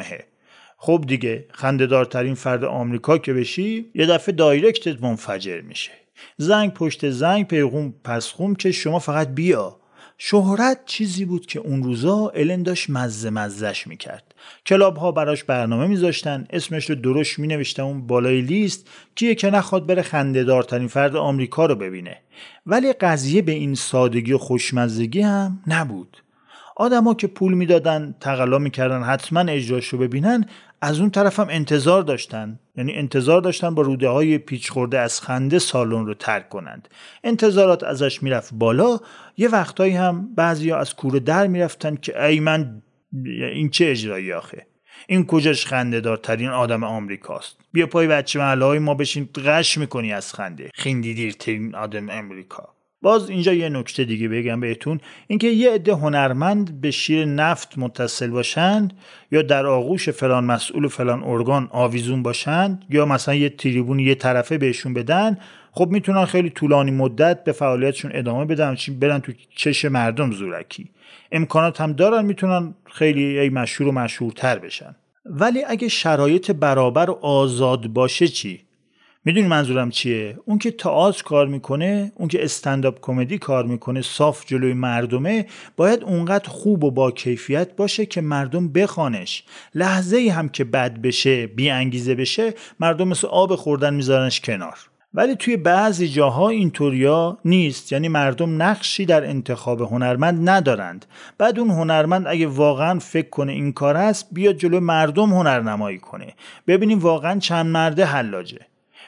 خب دیگه خنده‌دارترین فرد آمریکا که بشی یه دفعه دایرکتت منفجر میشه، زنگ پشت زنگ، پیغام پسخوم که شما فقط بیا. شهرت چیزی بود که اون روزا الن داشت مزه‌ش میکرد. کلاب ها براش برنامه میذاشتن، اسمش رو درشت مینوشتن اون بالای لیست، کیه که نخواد بره خنده‌دارترین فرد آمریکا رو ببینه. ولی قضیه به این سادگی و خوشمزگی هم نبود. آدما که پول میدادن تقلا میکردن حتما اجراشو ببینن، از اون طرف هم انتظار داشتن، یعنی انتظار داشتن با روده های پیچ خورده از خنده سالن رو ترک کنند. انتظارات ازش میرفت بالا. یه وقتایی هم بعضیا از کوره در میرفتن که ای من این چه اجرایی آخه، این کجاش خنده دارترین آدم آمریکاست، بیا پای بچه محله های ما بشین غش میکنی از خنده، خندی دیرترین آدم آمریکا. باز اینجا یه نکته دیگه بگم بهتون، اینکه یه عده هنرمند به شیر نفت متصل باشند یا در آغوش فلان مسئول و فلان ارگان آویزون باشند یا مثلا یه تریبون یه طرفه بهشون بدن، خب میتونن خیلی طولانی مدت به فعالیتشون ادامه بدن، برن تو چش مردم زورکی. امکانات هم دارن، میتونن خیلی مشهور و مشهورتر بشن. ولی اگه شرایط برابر و آزاد باشه چی؟ میدونی منظورم چیه؟ اون که تئاتر کار میکنه، اون که استندآپ کمدی کار میکنه، صاف جلوی مردمه، باید اونقدر خوب و با کیفیت باشه که مردم بخوانش. لحظه‌ای هم که بد بشه، بی انگیزه بشه، مردم مثل آب خوردن میذارنش کنار. ولی توی بعضی جاها اینطوریا نیست، یعنی مردم نقشی در انتخاب هنرمند ندارند. بعد اون هنرمند اگه واقعا فکر کنه این کار است، بیاد جلوی مردم هنرنمایی کنه، ببینیم واقعا چند مرده حلاجه.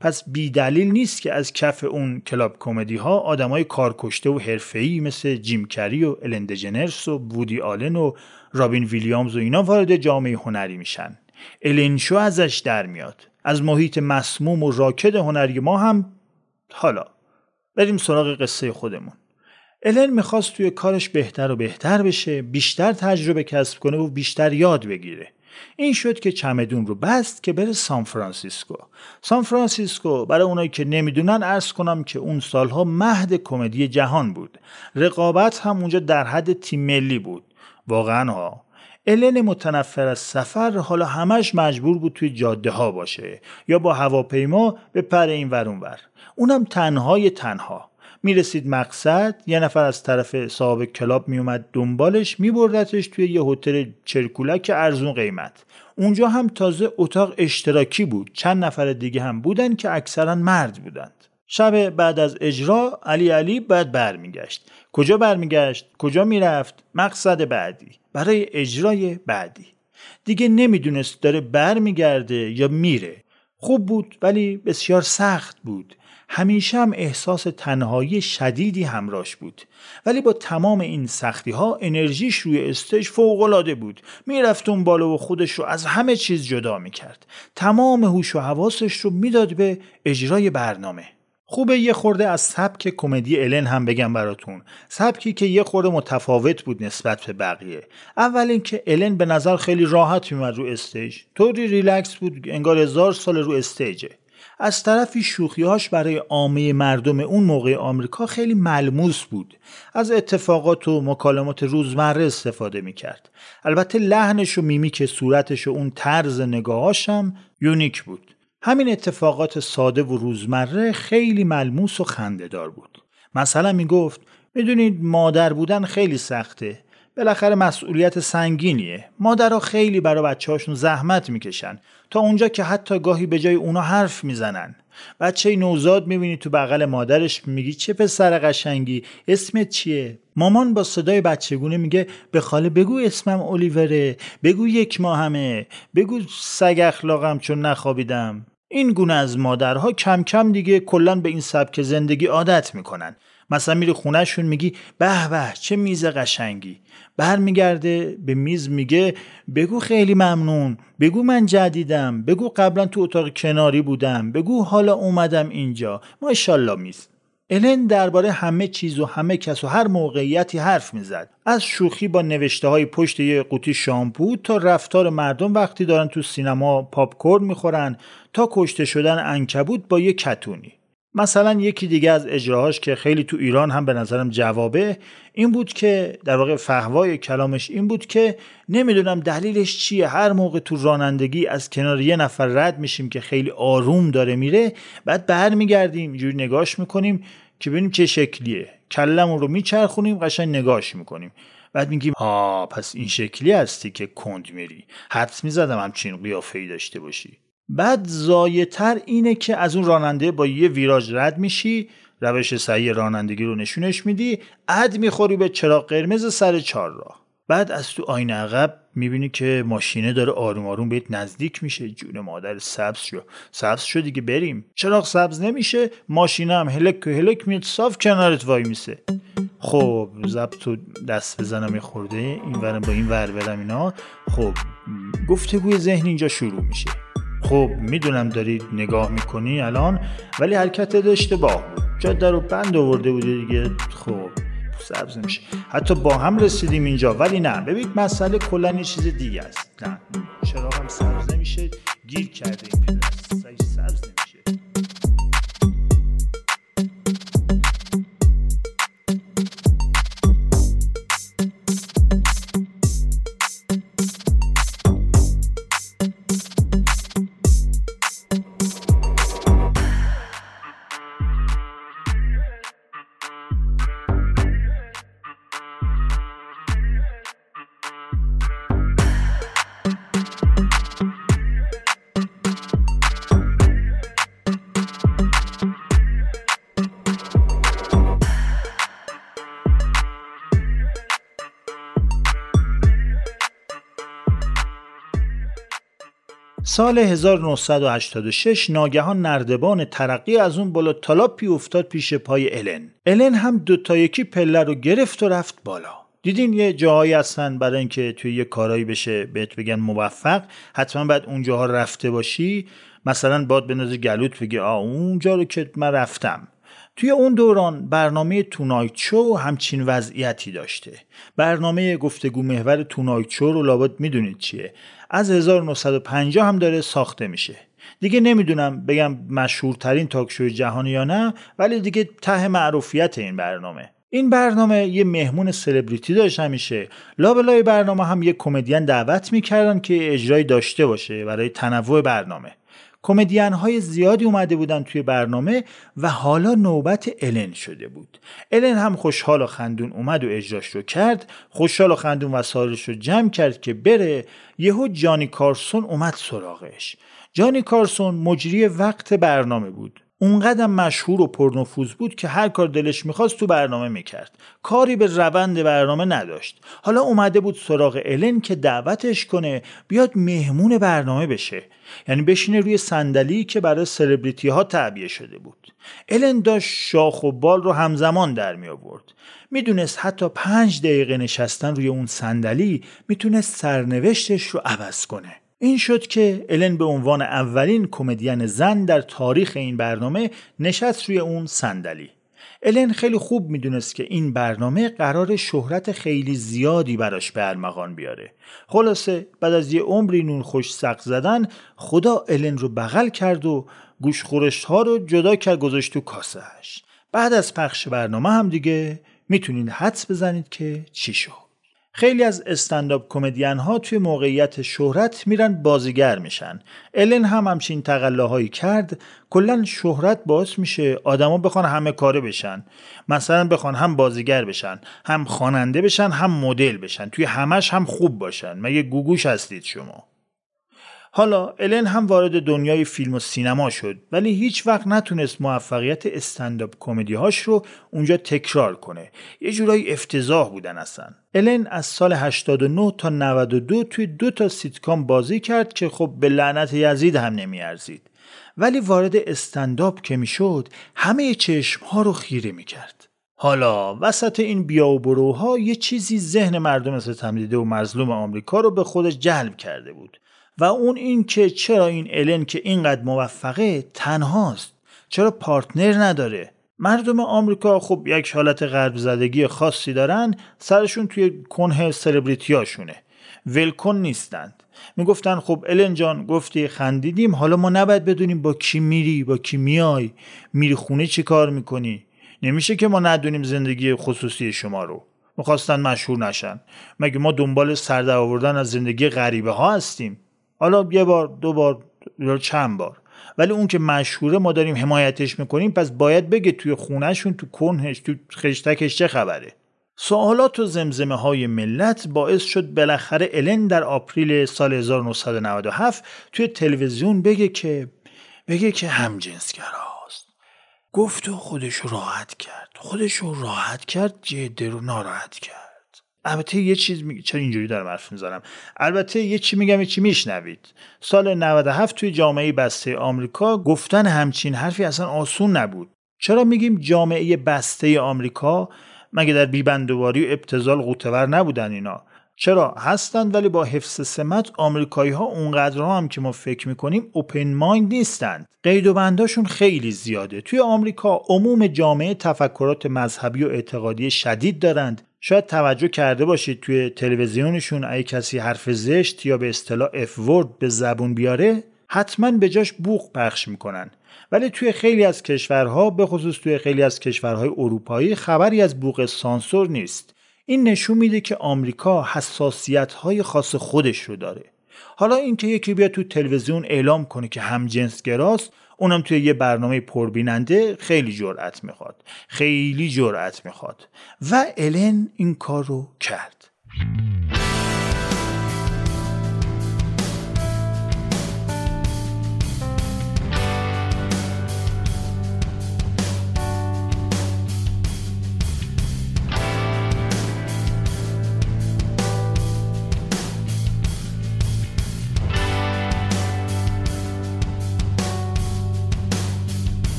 پس بی دلیل نیست که از کف اون کلاب کمدی ها آدمای کارکشته و حرفه‌ای مثل جیم کری و الن دژنرس و وودی آلن و رابین ویلیامز و اینا وارد جامعه هنری میشن. الن شو ازش در میاد. از محیط مسموم و راکد هنری ما هم. حالا بریم سراغ قصه خودمون. الن میخواست توی کارش بهتر و بهتر بشه، بیشتر تجربه کسب کنه و بیشتر یاد بگیره. این شد که چمدون رو بست که بره سان فرانسیسکو. سان فرانسیسکو برای اونایی که نمیدونن عرض کنم که اون سالها مهد کمدی جهان بود. رقابت هم اونجا در حد تیم ملی بود. واقعا ها. الن متنفر از سفر حالا همش مجبور بود توی جاده ها باشه یا با هواپیما به پر این ور اون ور. اونم تنها. میرسید مقصد، یه نفر از طرف صاحب کلاب میومد دنبالش، میبردتش توی یه هتل چرکولک ارزون قیمت. اونجا هم تازه اتاق اشتراکی بود. چند نفر دیگه هم بودن که اکثرا مرد بودند. شب بعد از اجرا علی بعد برمیگشت. کجا میرفت؟ مقصد بعدی، برای اجرای بعدی. دیگه نمیدونست داره برمیگرده یا میره. خوب بود ولی بسیار سخت بود. همیشه هم احساس تنهایی شدیدی همراهش بود. ولی با تمام این سختی ها انرژیش روی استیج فوق‌العاده بود. میرفت اون بالا و خودش رو از همه چیز جدا میکرد. تمام هوش و حواسش رو میداد به اجرای برنامه. خوبه یه خورده از سبک کمدی الن هم بگم براتون. سبکی که یه خورده متفاوت بود نسبت به بقیه. اول اینکه الن به نظر خیلی راحت میومد رو استیج. طوری ریلکس بود انگار 1000 سال رو استیجه. از طرفی شوخی‌هاش برای عامه مردم اون موقع آمریکا خیلی ملموس بود. از اتفاقات و مکالمات روزمره استفاده میکرد. البته لحنش و میمیک صورتش و اون طرز نگاهاش هم یونیک بود. همین اتفاقات ساده و روزمره خیلی ملموس و خنده‌دار بود. مثلا میگفت میدونید مادر بودن خیلی سخته. بالاخره مسئولیت سنگینیه. مادرها خیلی برای بچه‌هاشون زحمت میکشن تا اونجا که حتی گاهی به جای اونا حرف میزنن. بچه نوزاد میبینی تو بغل مادرش، میگی چه پسر قشنگی، اسمت چیه؟ مامان با صدای بچگونه میگه به خاله بگو اسمم الیوره، بگو 1 ماهمه، بگو سگ اخلاقم چون نخوابیدم. این گونه از مادرها کم کم دیگه کلن به این سبک زندگی عادت میکنن. مثلا میری خونهشون میگی به به چه میز قشنگی، برمیگرده به میز میگه بگو خیلی ممنون، بگو من جدیدم، بگو قبلا تو اتاق کناری بودم، بگو حالا اومدم اینجا، ماشاءالله میز. الن درباره همه چیز و همه کس و هر موقعیتی حرف میزد. از شوخی با نوشته های پشت یه قوطی شامپو تا رفتار مردم وقتی دارن تو سینما پاپ کورن میخورن تا کشته شدن عنکبوت با یه کتونی. مثلا یکی دیگه از اجراهاش که خیلی تو ایران هم به نظرم جوابه این بود که در واقع فحوای کلامش این بود که نمیدونم دلیلش چیه، هر موقع تو رانندگی از کنار یه نفر رد میشیم که خیلی آروم داره میره، بعد برمیگردیم اینجوری نگاش میکنیم که ببینیم چه شکلیه، کلمون رو میچرخونیم قشنگ نگاش میکنیم، بعد میگیم پس این شکلی هستی که کند میری، حدس میزدم همچین قیافه‌ای داشته باشی. بعد زایتر اینه که از اون راننده با یه ویراژ رد میشی، روش صحیح رانندگی رو نشونش میدی، عد میخوری به چراغ قرمز سر چهارراه. بعد از تو آینه عقب میبینی که ماشینه داره آروم آروم بهت نزدیک میشه. جون مادر سبز شو دیگه بریم. چراغ سبز نمیشه، ماشینه هم هلک میاد صاف کنارت وای میسه. خب ضبطو دست بزنم یه خورده این ورم با این ور برم اینا. خب گفتگوی ذهن اینجا شروع میشه. خب میدونم داری نگاه میکنی الان، ولی حرکتت اشتباه بود، جاده رو بند آورده بودی دیگه. خب سبز نمیشه، حتی با هم رسیدیم اینجا، ولی نه ببین مسئله کلا یه چیز دیگه است. نه چراغ هم سبز نمیشه، گیر کرده این پدر سبز نمیشه. سال 1986 ناگهان نردبان ترقی از اون بالا تالاپی افتاد پیش پای الن. الن هم 2 تا 1 پله رو گرفت و رفت بالا. دیدین یه جاهایی هستن برای اینکه توی یه کارایی بشه بهت بگن موفق حتما باید اون جاها رفته باشی. مثلا باید بندازی گلوت بگی اونجا رو که من رفتم. توی اون دوران برنامه تونایت شو همچین وضعیتی داشته. برنامه گفتگو محور تونایت شو رو لابد میدونید چیه. از 1950 هم داره ساخته میشه. دیگه نمیدونم بگم مشهورترین تاک شو جهانی یا نه، ولی دیگه ته معروفیت این برنامه یه مهمون سلبریتی داشت همیشه. لابلای برنامه هم یه کمدین دعوت میکردن که اجرایی داشته باشه برای تنوع برنامه. کمدین های زیادی اومده بودن توی برنامه و حالا نوبت الن شده بود. الن هم خوشحال و خندون اومد و اجراش رو کرد. خوشحال و خندون وسایلش رو جمع کرد که بره. یهو جانی کارسون اومد سراغش. جانی کارسون مجری وقت برنامه بود. اونقدر مشهور و پرنفوذ بود که هر کار دلش میخواست تو برنامه میکرد. کاری به روند برنامه نداشت. حالا اومده بود سراغ الن که دعوتش کنه بیاد مهمون برنامه بشه. یعنی بشینه روی صندلی که برای سلبریتی ها تعبیه شده بود. الن داشت شاخ و بال رو همزمان در می آورد. میدونست حتی 5 دقیقه نشستن روی اون صندلی میتونست سرنوشتش رو عوض کنه. این شد که الن به عنوان اولین کمدین زن در تاریخ این برنامه نشست روی اون صندلی. الن خیلی خوب میدونست که این برنامه قرار شهرت خیلی زیادی براش به ارمغان بیاره. خلاصه بعد از یه عمری نون خوش سق زدن خدا الن رو بغل کرد و گوش خورشت ها رو جدا کرد گذاشت تو کاسهش. بعد از پخش برنامه هم دیگه میتونید حدس بزنید که چی شد. خیلی از استنداپ کمدین ها توی موقعیت شهرت میرن بازیگر میشن. الن هم همچین تقلاهایی کرد. کلن شهرت باعث میشه آدما بخوان همه کاره بشن. مثلا بخوان هم بازیگر بشن، هم خواننده بشن، هم مدل بشن. توی همش هم خوب باشن. مگه گوگوش هستید شما؟ حالا الن هم وارد دنیای فیلم و سینما شد، ولی هیچ وقت نتونست موفقیت استنداپ کمدی هاش رو اونجا تکرار کنه. یه جورایی افتضاح بودن اصلا. الن از سال 89 تا 92 توی 2 تا سیتکام بازی کرد که خب به لعنت یزید هم نمیارزید. ولی وارد استنداپ که میشد همه چشم ها رو خیره میکرد. حالا وسط این بیا و بروها یه چیزی ذهن مردم ستمدیده و مظلوم آمریکا رو به خودش جلب کرده بود. و اون این که چرا این الن که اینقدر موفقه تنهاست؟ چرا پارتنر نداره؟ مردم آمریکا خب یک حالت غرب زدگی خاصی دارن، سرشون توی کنه سلبریتیاشونه، ولکن نیستند. میگفتن خب الن جان گفتی خندیدیم، حالا ما نباید بدونیم با کی میری، با کی میای، میری خونه چی کار میکنی؟ نمیشه که ما ندونیم زندگی خصوصی شما رو. میخواستن مشهور نشن. مگه ما دنبال سر در آوردن از زندگی غریبه ها هستیم؟ حالا یه بار 2 بار یا چند بار، ولی اون که مشهوره ما داریم حمایتش میکنیم، پس باید بگه توی خونهشون، تو کنهش، تو خشتکش چه خبره. سوالات و زمزمه های ملت باعث شد بالاخره الن در آپریل سال 1997 توی تلویزیون بگه که همجنسگراست. گفت و خودشو راحت کرد، جده رو ناراحت کرد. البته یه چیز چرا اینجوری دارم حرف میزنم؟ البته یه چی میگم یه چی میشنوید. سال 97 توی جامعه بسته آمریکا گفتن همچین حرفی اصلا آسون نبود. چرا میگیم جامعه بسته آمریکا؟ مگه در بیبندوباری و ابتذال قوطه‌ور نبودن اینا؟ چرا هستند، ولی با حفظ سمت آمریکایی ها اونقدر هم که ما فکر میکنیم اوپن مایند نیستند. قید و بنداشون خیلی زیاده. توی آمریکا عموم جامعه تفکرات مذهبی و اعتقادی شدید دارند. شاید توجه کرده باشید توی تلویزیونشون اگه کسی حرف زشت یا به اصطلاح اف ورد به زبون بیاره حتما به جاش بوق پخش میکنن. ولی توی خیلی از کشورها، به خصوص توی خیلی از کشورهای اروپایی، خبری از بوق سانسور نیست. این نشون میده که آمریکا حساسیت‌های خاص خودش رو داره. حالا اینکه یکی بیاد تو تلویزیون اعلام کنه که همجنسگراست، اونم توی یه برنامه پربیننده، خیلی جرأت میخواد. و الن این کار رو کرد.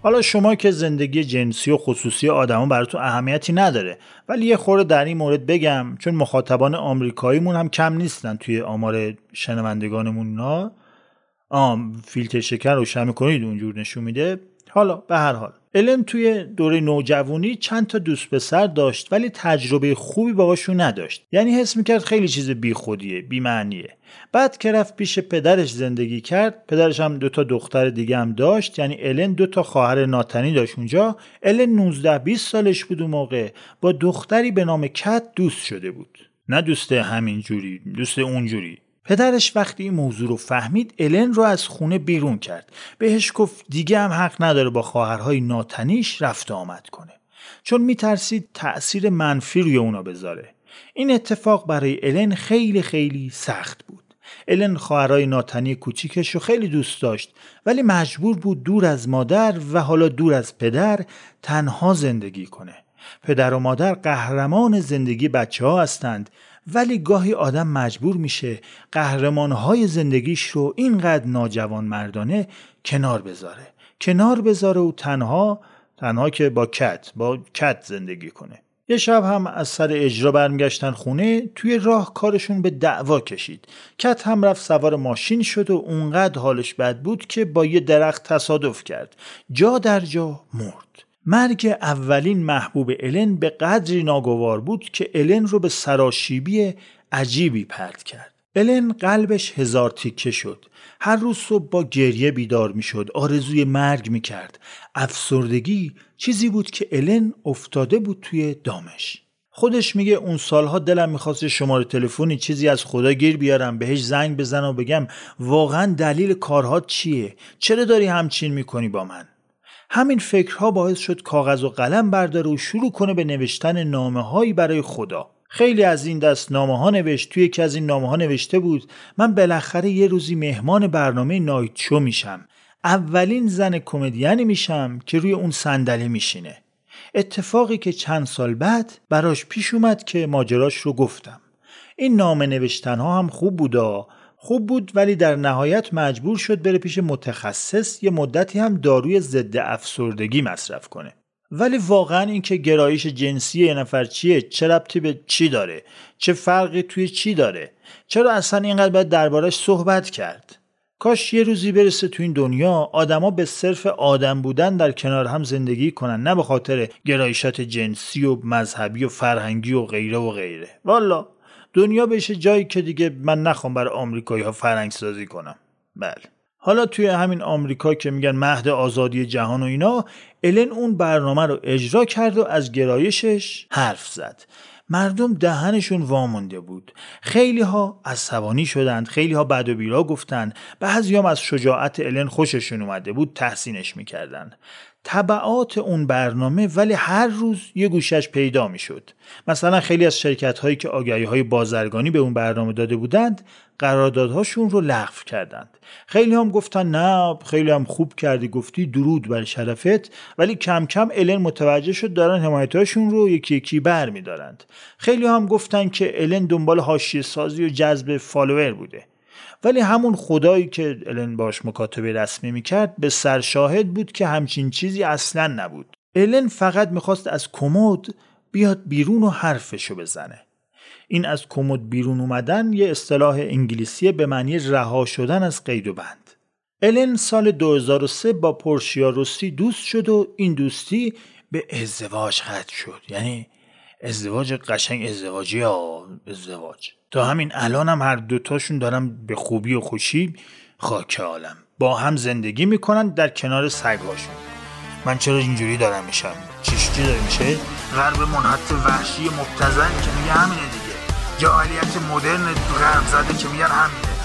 حالا شما که زندگی جنسی و خصوصی آدما براتون اهمیتی نداره، ولی یه خورده در این مورد بگم چون مخاطبان آمریکاییمون هم کم نیستن توی آمار شنوندگانمون. فیلتر شکر روشن می‌کنید اونجور نشون میده. حالا به هر حال الن توی دوره نوجوانی چند تا دوست پسر داشت ولی تجربه خوبی باهاشون نداشت. یعنی حس میکرد خیلی چیز بیخودیه، بی‌معنیه. بعد که رفت پیش پدرش زندگی کرد، پدرش هم 2 تا دختر دیگه هم داشت، یعنی الن 2 تا خواهر ناتنی داشت اونجا. الن 19-20 سالش بود اون موقع، با دختری به نام کت دوست شده بود. نه دوست همین جوری، دوست اونجوری. پدرش وقتی این موضوع رو فهمید الن رو از خونه بیرون کرد. بهش گفت دیگه هم حق نداره با خواهرهای ناتنیش رفت آمد کنه، چون میترسید تأثیر منفی روی اونا بذاره. این اتفاق برای الن خیلی خیلی سخت بود. الن خواهرای ناتنی کوچیکش رو خیلی دوست داشت ولی مجبور بود دور از مادر و حالا دور از پدر تنها زندگی کنه. پدر و مادر قهرمان زندگی بچه‌ها هستند، ولی گاهی آدم مجبور میشه قهرمانهای زندگیش رو اینقدر ناجوان مردانه کنار بذاره و تنها که با کت زندگی کنه. یه شب هم از سر اجرا برمیگشتن خونه، توی راه کارشون به دعوا کشید. کت هم رفت سوار ماشین شد و اونقدر حالش بد بود که با یه درخت تصادف کرد. جا در جا مرد. مرگ اولین محبوب الن به قدری ناگوار بود که الن رو به سراشیبی عجیبی پرت کرد. الن قلبش 1000 تیکه شد. هر روز صبح با گریه بیدار می شد. آرزوی مرگ می کرد. افسردگی چیزی بود که الن افتاده بود توی دامش. خودش میگه اون سالها دلم میخواست شماره تلفنی چیزی از خدا گیر بیارم، بهش زنگ بزنم و بگم واقعا دلیل کارهات چیه؟ چرا داری همچین میکنی با من؟ همین فکرها باعث شد کاغذ و قلم برداره و شروع کنه به نوشتن نامه‌هایی برای خدا. خیلی از این دست نامه‌ها نوشت. توی یکی از این نامه‌ها نوشته بود من بالاخره یه روزی مهمان برنامه نایت شو میشم. اولین زن کمدیانی میشم که روی اون صندلی میشینه. اتفاقی که چند سال بعد براش پیش اومد که ماجراش رو گفتم. این نامه نوشتن‌ها هم خوب بود ولی در نهایت مجبور شد بره پیش متخصص یه مدتی هم داروی ضد افسردگی مصرف کنه. ولی واقعا این که گرایش جنسی یه نفر چیه، چه ربطی به چی داره، چه فرقی توی چی داره، چرا اصلا اینقدر باید دربارش صحبت کرد؟ کاش یه روزی برسه تو این دنیا آدما به صرف آدم بودن در کنار هم زندگی کنن، نه به خاطر گرایشات جنسی و مذهبی و فرهنگی و غیره و غیره. والا دنیا بشه جایی که دیگه من نخوام برای آمریکایی‌ها فرهنگ سازی کنم. بله. حالا توی همین آمریکا که میگن مهد آزادی جهان و اینا، الن اون برنامه رو اجرا کرد و از گرایشش حرف زد. مردم دهنشون وامونده بود. خیلی ها عصبانی شدند، خیلی ها بد و بیرا گفتند، بعضی هم از شجاعت الن خوششون اومده بود، تحسینش میکردن. تبعات اون برنامه ولی هر روز یه گوشش پیدا میشد. مثلا خیلی از شرکت هایی که آگهی های بازرگانی به اون برنامه داده بودند قراردادهاشون رو لغو کردند. خیلی هم گفتن نه خیلی هم خوب کردی، گفتی درود بر شرفت، ولی کم کم الن متوجه شد دارن حمایتاشون رو یکی یکی بر می دارند. خیلی هم گفتن که الن دنبال حاشیه سازی و جذب فالوور بوده. ولی همون خدایی که الن باش مکاتبه رسمی میکرد به سرشاهد بود که همچین چیزی اصلا نبود. الن فقط میخواست از کمد بیاد بیرون و حرفشو بزنه. این از کمد بیرون اومدن یه اصطلاح انگلیسیه به معنی رها شدن از قید و بند. الن سال 2003 با پورشیا روسی دوست شد و این دوستی به ازدواج ختم شد. یعنی ازدواج قشنگ ازدواجی ازدواج. تا همین الان هم هر دوتاشون دارن به خوبی و خوشی خاک عالم با هم زندگی میکنن در کنار سگ‌هاشون. من چرا اینجوری دارم میشم؟ چی داره میشه؟ غرب منحط وحشی مبتذل که میگه همینه دیگه. جاهلیت مدرن غرب زده که میگن همینه.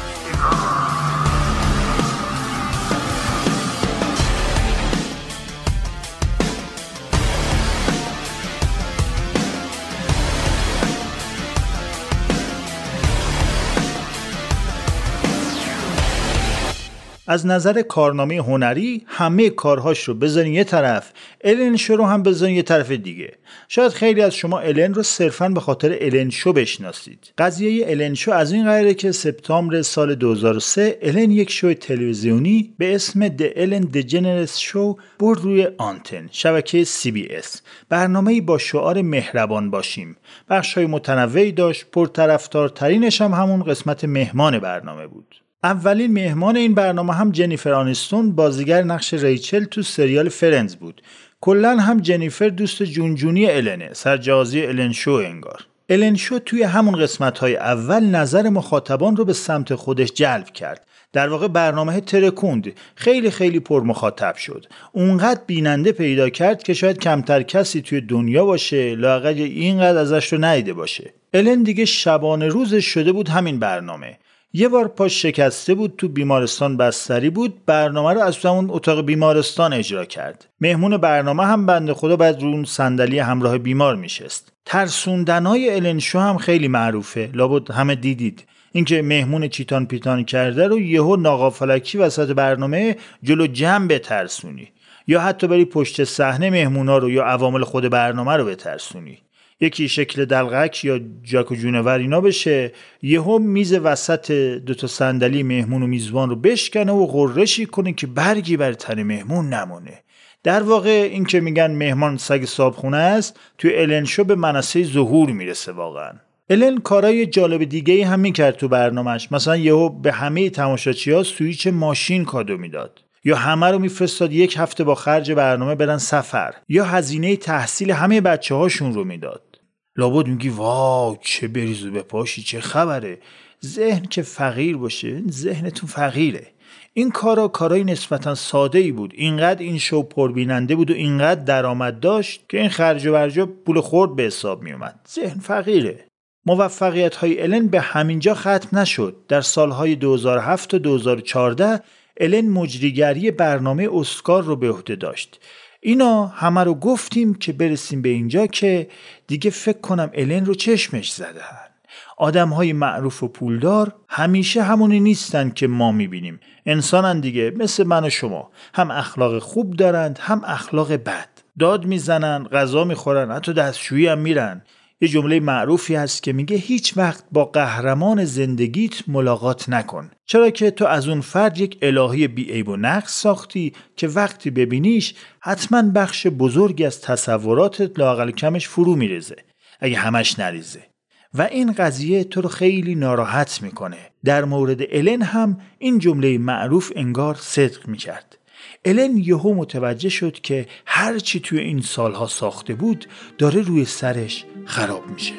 از نظر کارنامه هنری همه کارهاش رو بذارین یه طرف، الن شو رو هم بذارین یه طرف دیگه. شاید خیلی از شما الن رو صرفاً به خاطر الن شو بشناسید. قضیه الن شو از این قراره که سپتامبر سال 2003 الن یک شو تلویزیونی به اسم The Ellen DeGeneres Show برد روی آنتن شبکه CBS. برنامه‌ای با شعار مهربان باشیم. بخش‌های متنوعی داشت، پرطرفدارترینش هم همون قسمت مهمان برنامه بود. اولین مهمان این برنامه هم جنیفر آنیستون، بازیگر نقش ریچل تو سریال فرندز بود. کلاً هم جنیفر دوست جونجونی النه، سرجازی الن شو انگار. الن شو توی همون قسمت‌های اول نظر مخاطبان رو به سمت خودش جلب کرد. در واقع برنامه ترکوند، خیلی پر مخاطب شد. اونقدر بیننده پیدا کرد که شاید کمتر کسی توی دنیا باشه لااقل اینقدر ازش رو ندیده باشه. الن دیگه شبانه روزش شده بود همین برنامه. یه بار پاش شکسته بود، تو بیمارستان بستری بود، برنامه رو از اون اتاق بیمارستان اجرا کرد. مهمون برنامه هم بنده خدا بعد رو اون صندلی همراه بیمار میشست. ترسوندنای الن شو هم خیلی معروفه، لابد همه دیدید. اینکه مهمون چیتان پیتان کرده رو یهو ناغافلکی وسط برنامه جلو جمع بترسونی، یا حتی بری پشت صحنه مهمونا رو یا عوامل خود برنامه رو بترسونی. یکی شکل دلغک یا جاک و جونور اینا بشه، یهو میز وسط دوتا صندلی مهمون و میزبان رو بشکنه و غرشی کنه که برگی بر تن مهمون نمونه. در واقع این که میگن مهمان سگ صابخونه است، توی الن شو به منصه ظهور میرسه واقعا. الن کارهای جالب دیگه هم میکرد تو برنامهش. مثلا یهو به همه تماشاچی‌ها سویچ ماشین کادو میداد، یا همه رو میفرستاد یک هفته با خرج برنامه برن سفر، یا هزینه تحصیل همه بچه‌هاشون رو میداد. لابد میگی واو چه بریزو به پاشی، چه خبره؟ ذهن که فقیر باشه، ذهنتون فقیره. این کارای نسبتا ساده ای بود. اینقدر این شو پربیننده بود و اینقدر درآمد داشت که این خرج و برجا پول خورد به حساب میومد. ذهن فقیره. موفقیت های الن به همینجا ختم نشد. در سالهای 2007 و 2014 الن مجریگری برنامه اسکار رو به عهده داشت. اینا همه رو گفتیم که برسیم به اینجا که دیگه فکر کنم الن رو چشمش زدن. آدم‌های معروف و پولدار همیشه همونی نیستن که ما می‌بینیم. انسانن دیگه، مثل من و شما. هم اخلاق خوب دارند، هم اخلاق بد. داد میزنن، غذا میخورن، حتی دستشویی هم میرن. یه جمله معروفی هست که میگه هیچ وقت با قهرمان زندگیت ملاقات نکن، چرا که تو از اون فرد یک الهی بی‌عیب و نقص ساختی که وقتی ببینیش حتما بخش بزرگی از تصوراتت لااقل کمش فرو میریزه، اگه همش نریزه. و این قضیه تو رو خیلی ناراحت میکنه. در مورد الن هم این جمله معروف انگار صدق میکرد. الن یهو متوجه شد که هر چی توی این سالها ساخته بود داره روی سرش خراب میشه.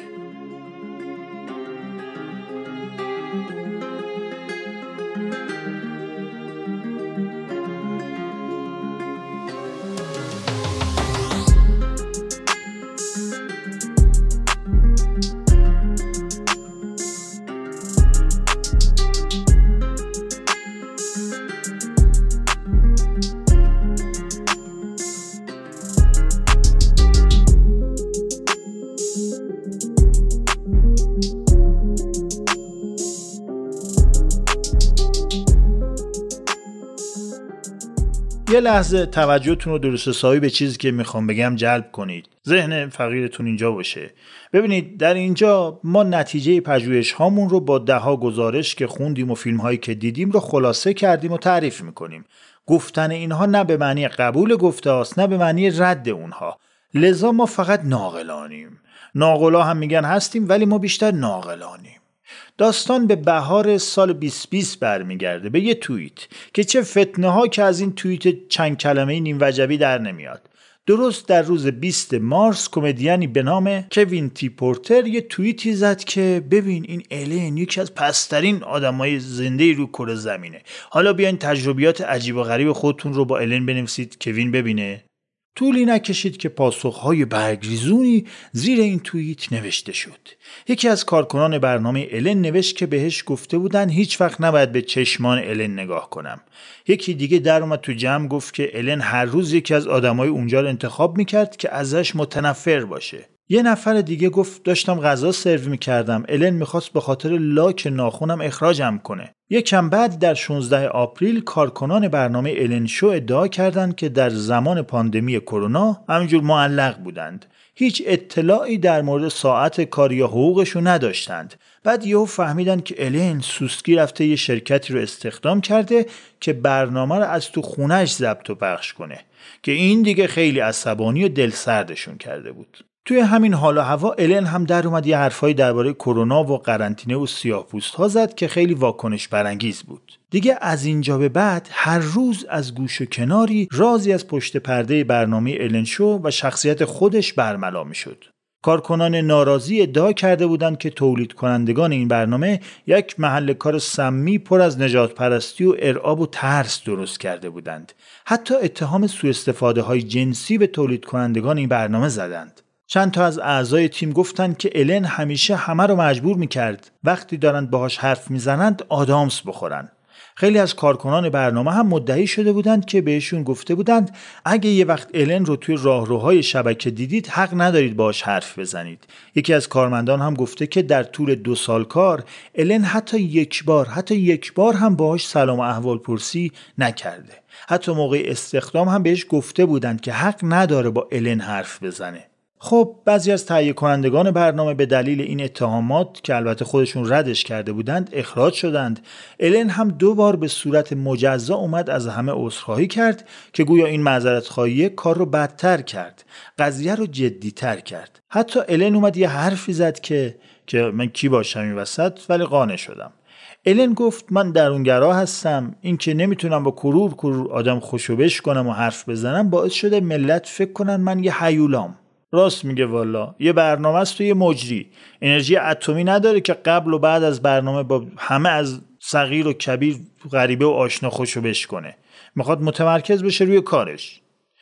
یه لحظه توجهتون رو درست حسابی به چیزی که میخوام بگم جلب کنید. ذهن فقیرتون اینجا باشه. ببینید در اینجا ما نتیجه پژوهش هامون رو با ده‌ها گزارش که خوندیم و فیلم هایی که دیدیم رو خلاصه کردیم و تعریف میکنیم. گفتن اینها نه به معنی قبول گفته است نه به معنی رد اونها. لذا ما فقط ناقلانیم. ناقلا هم میگن هستیم ولی ما بیشتر ناقلانیم. داستان به بهار سال 2020 برمیگرده، به یه توییت که چه فتنه ها که از این توییت چند کلمه نیم وجبی در نمیاد. درست در روز 20 مارس کمدیانی به نام کوین تی پورتر یه توییتی زد که ببین این الن یکی از پسترین آدمای زنده رو کره زمینه. حالا بیاین تجربیات عجیب و غریب خودتون رو با الن بنویسید کوین ببینه. طولی نکشید که پاسخهای برگریزونی زیر این توییت نوشته شد. یکی از کارکنان برنامه الن نوشت که بهش گفته بودن هیچ وقت نباید به چشمان الن نگاه کنم. یکی دیگه در اومد تو جمع گفت که الن هر روز یکی از آدمای اونجا رو انتخاب میکرد که ازش متنفر باشه. یه نفر دیگه گفت داشتم غذا سرو می‌کردم، الن می‌خواست به خاطر لاک ناخنم اخراجم کنه. یکم بعد در 16 آپریل کارکنان برنامه الن شو ادعا کردند که در زمان پاندمی کرونا همینجور معلق بودند. هیچ اطلاعی در مورد ساعت کار یا حقوقشو نداشتند. بعد یهو فهمیدن که الن سوسکی رفته یه شرکتی رو استخدام کرده که برنامه رو از تو خونه‌اش ضبط و پخش کنه که این دیگه خیلی عصبانی و دلسردشون کرده بود. توی همین حال و هوا الن هم در اومد یه حرفایی درباره کرونا و قرنطینه و سیاه‌پوست‌ها زد که خیلی واکنش برانگیز بود. دیگه از اینجا به بعد هر روز از گوش و کناری رازی از پشت پرده برنامه الن شو و شخصیت خودش برملا می‌شد. کارکنان ناراضی ادعا کرده بودند که تولید کنندگان این برنامه یک محل کار سمی پر از نجات پرستی و ارعاب و ترس درست کرده بودند. حتی اتهام سوء استفاده های جنسی به تولید کنندگان این برنامه زدند. چند تا از اعضای تیم گفتند که الن همیشه همه رو مجبور می‌کرد وقتی دارند باهاش حرف میزنند آدامس بخورن. خیلی از کارکنان برنامه هم مدعی شده بودند که بهشون گفته بودند اگه یه وقت الن رو توی راهروهای شبکه دیدید حق ندارید باهاش حرف بزنید. یکی از کارمندان هم گفته که در طول 2 سال کار الن حتی یک بار هم باهاش سلام و احوال پرسی نکرده. حتی موقع استخدام هم بهش گفته بودند که حق نداره با الن حرف بزنه. خب بعضی از تهیه کنندگان برنامه به دلیل این اتهامات که البته خودشون ردش کرده بودند اخراج شدند. الن هم 2 بار به صورت مجزا اومد از همه عذرخواهی کرد که گویا این معذرت خواهی کار رو بدتر کرد، قضیه رو جدی‌تر کرد. حتی الن اومد یه حرفی زد که من کی باشم این وسط، ولی قانع شدم. الن گفت من درونگرا هستم، این که نمیتونم با کرور آدم خوشوبش کنم و حرف بزنم باعث شده ملت فکر کنن من یه هیولام. راست میگه والا، یه برنامه است و یه مجری، انرژی اتمی نداره که قبل و بعد از برنامه با همه از صغیر و کبیر غریبه و آشنا خوشو بش کنه. میخواد متمرکز بشه روی کارش.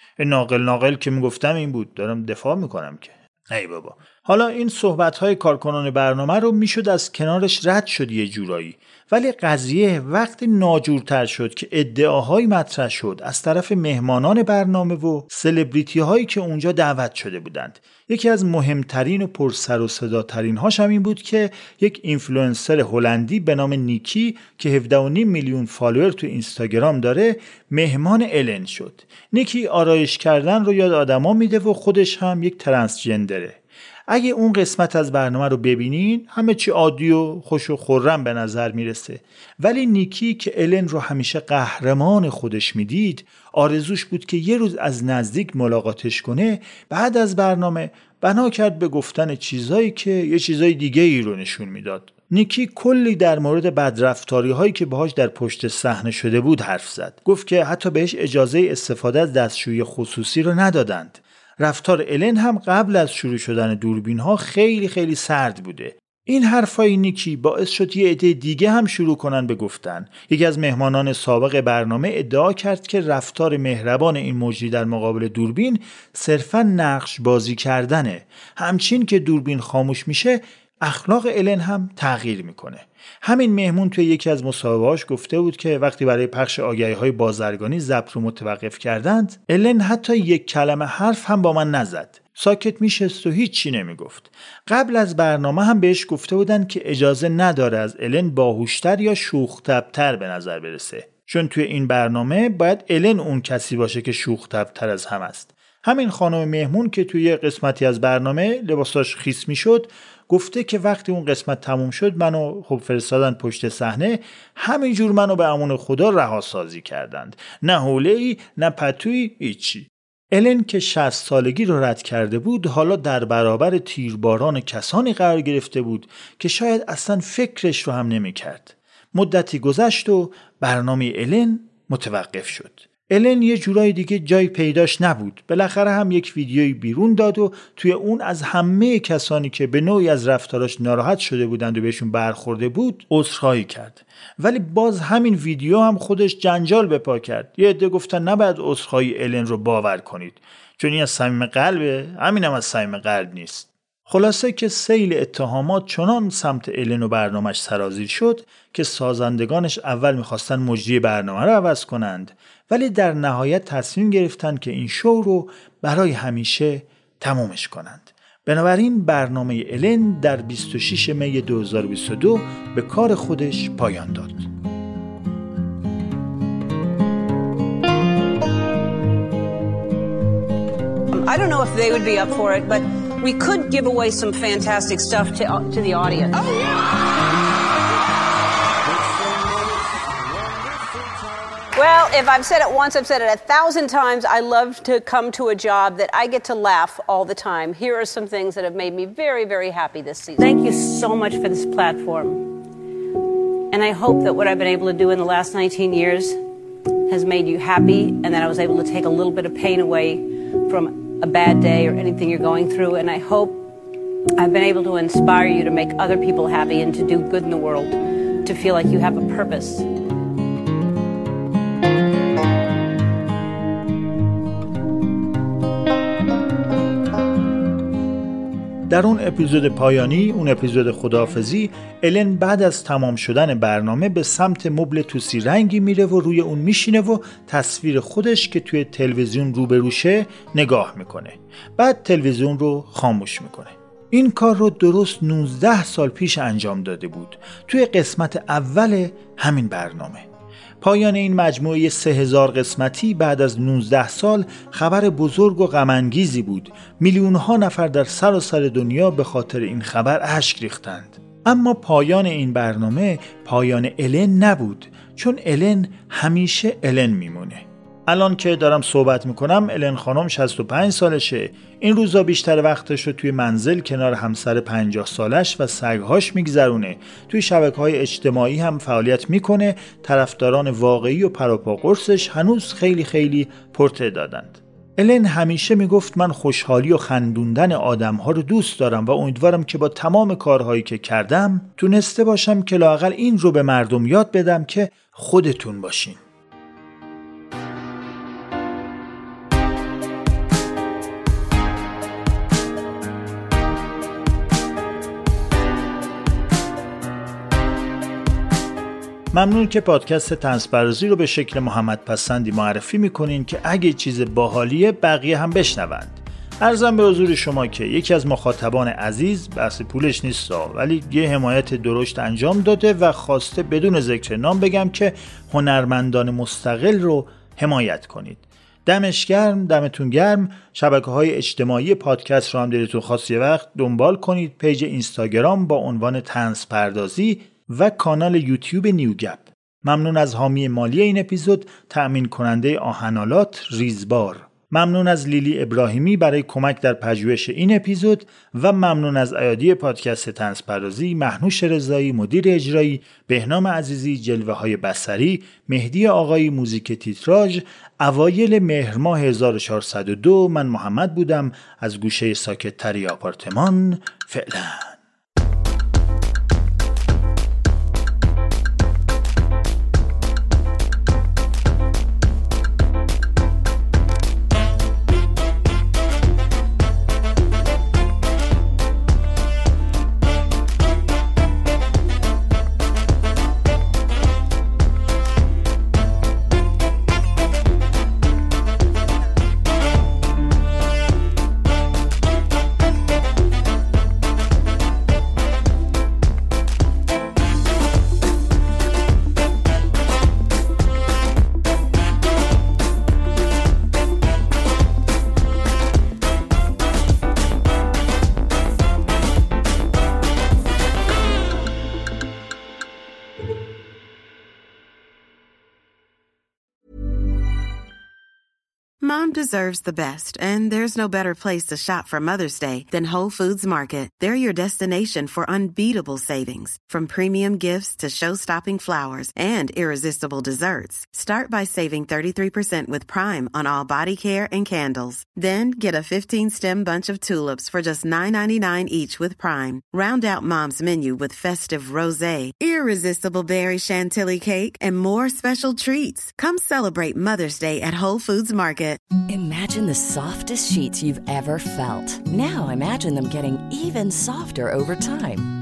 ناقل که میگفتم این بود، دارم دفاع میکنم که ای بابا. حالا این صحبت‌های کارکنان برنامه رو میشد از کنارش رد شد یه جورایی، ولی قضیه وقتی ناجورتر شد که ادعاهای مطرح شد از طرف مهمانان برنامه و سلبریتی هایی که اونجا دعوت شده بودند. یکی از مهمترین و پر سر و صداترین هاش هم این بود که یک اینفلوئنسر هلندی به نام نیکی که 17.5 میلیون فالوور تو اینستاگرام داره مهمان الن شد. نیکی آرایش کردن رو یاد آدما میده و خودش هم یک ترنسجندره. اگه اون قسمت از برنامه رو ببینین همه چی عادی و خوش و خرم به نظر میرسه، ولی نیکی که الن رو همیشه قهرمان خودش میدید آرزوش بود که یه روز از نزدیک ملاقاتش کنه. بعد از برنامه بنا کرد به گفتن چیزایی که یه چیزای دیگه ای رو نشون میداد. نیکی کلی در مورد بدرفتاری هایی که باهاش در پشت صحنه شده بود حرف زد. گفت که حتی بهش اجازه استفاده از دستشویی خصوصی رو ندادند. رفتار الن هم قبل از شروع شدن دوربین ها خیلی سرد بوده. این حرفای نیکی باعث شد یه عده دیگه هم شروع کنن به گفتن. یکی از مهمانان سابق برنامه ادعا کرد که رفتار مهربان این مجری در مقابل دوربین صرفاً نقش بازی کردنه. همچین که دوربین خاموش میشه اخلاق الن هم تغییر میکنه. همین مهمون توی یکی از مصاحبه‌هاش گفته بود که وقتی برای پخش آگهی‌های بازرگانی ضبط رو متوقف کردند، الن حتی یک کلمه حرف هم با من نزد. ساکت میشست و هیچی نمیگفت. قبل از برنامه هم بهش گفته بودن که اجازه نداره از الن باهوشتر یا شوخ‌طبع‌تر به نظر برسه، چون توی این برنامه باید الن اون کسی باشه که شوخ‌طبع‌تر از همه است. همین خانم مهمون که توی قسمتی از برنامه لباساش خیس میشد گفته که وقتی اون قسمت تموم شد منو فرستادن پشت صحنه، همینجور منو به امان خدا رهاسازی کردند. نه حوله‌ای نه پتویی، هیچی. الن که 60 سالگی رو رد کرده بود حالا در برابر تیرباران کسانی قرار گرفته بود که شاید اصلا فکرش رو هم نمی کرد. مدتی گذشت و برنامه الن متوقف شد. الن یه جورای دیگه جای پیداش نبود. بالاخره هم یک ویدیویی بیرون داد و توی اون از همه کسانی که به نوعی از رفتاراش ناراحت شده بودند و بهشون برخورده بود عذرخواهی کرد. ولی باز همین ویدیو هم خودش جنجال به پا کرد. یه عده گفتن نباید عذرخواهی الن رو باور کنید چون این از صمیم قلبه، همینم از صمیم قلب نیست. خلاصه که سیل اتهامات چنان سمت الن و برنامه‌اش سرازیر شد که سازندگانش اول می‌خواستن مجری برنامه رو عوض کنند، ولی در نهایت تصمیم گرفتن که این شو رو برای همیشه تمومش کنند. بنابراین برنامه الن در 26 می 2022 به کار خودش پایان داد. I don't know if they would be up for it, but we could give away some fantastic stuff to the audience. Oh, yeah! Well, if I've said it once, I've said it 1,000 times. I love to come to a job that I get to laugh all the time. Here are some things that have made me very, very happy this season. Thank you so much for this platform. And I hope that what I've been able to do in the last 19 years has made you happy and that I was able to take a little bit of pain away from a bad day or anything you're going through. And I hope I've been able to inspire you to make other people happy and to do good in the world, to feel like you have a purpose. در اون اپیزود پایانی، اون اپیزود خداحافظی، الن بعد از تمام شدن برنامه به سمت مبل توسی رنگی میره و روی اون میشینه و تصویر خودش که توی تلویزیون روبروشه نگاه میکنه. بعد تلویزیون رو خاموش میکنه. این کار رو درست 19 سال پیش انجام داده بود توی قسمت اول همین برنامه. پایان این مجموعه 3000 قسمتی بعد از 19 سال خبر بزرگ و غم‌انگیزی بود. میلیون‌ها نفر در سراسر دنیا به خاطر این خبر اشک ریختند. اما پایان این برنامه پایان الن نبود، چون الن همیشه الن میمونه. الان که دارم صحبت میکنم الن خانم 65 سالشه. این روزا بیشتر وقتش رو توی منزل کنار همسر 50 سالش و سگهاش میگذرونه. توی شبکه‌های اجتماعی هم فعالیت میکنه. طرفداران واقعی و پروپا قرصش هنوز خیلی خیلی پرتعدادند. الن همیشه میگفت من خوشحالی و خندوندن آدم‌ها رو دوست دارم و امیدوارم که با تمام کارهایی که کردم تونسته باشم که لااقل این رو به مردم یاد بدم که خودتون باشین. ممنون که پادکست طنزپردازی رو به شکل محمد پسندی معرفی میکنین که اگه چیز باحالیه بقیه هم بشنوند. عرضم به حضور شما که یکی از مخاطبان عزیز، بحث پولش نیست ولی یه حمایت درشت انجام داده و خواسته بدون ذکر نام بگم که هنرمندان مستقل رو حمایت کنید. دمش گرم، دمتون گرم. شبکه‌های اجتماعی پادکست رو هم دلتون خواست یه وقت دنبال کنید. پیج اینستاگرام با عنوان طنزپردازی و کانال یوتیوب نیوگپ. ممنون از حامی مالی این اپیزود، تأمین کننده آهنالات ریزبار. ممنون از لیلی ابراهیمی برای کمک در پژوهش این اپیزود و ممنون از ایادی پادکست طنزپردازی، مهنوش رضایی مدیر اجرایی، بهنام عزیزی جلوه‌های بصری، مهدی آقایی موزیک تیتراژ. اوایل مهر ماه 1402 من محمد بودم از گوشه ساکت‌تری آپارتمان. فعلا. Mom deserves the best, and there's no better place to shop for Mother's Day than Whole Foods Market. They're your destination for unbeatable savings, from premium gifts to show-stopping flowers and irresistible desserts. Start by saving 33% with Prime on all body care and candles. Then get a 15-stem bunch of tulips for just $9.99 each with Prime. Round out Mom's menu with festive rosé, irresistible berry chantilly cake, and more special treats. Come celebrate Mother's Day at Whole Foods Market. Imagine the softest sheets you've ever felt. Now imagine them getting even softer over time.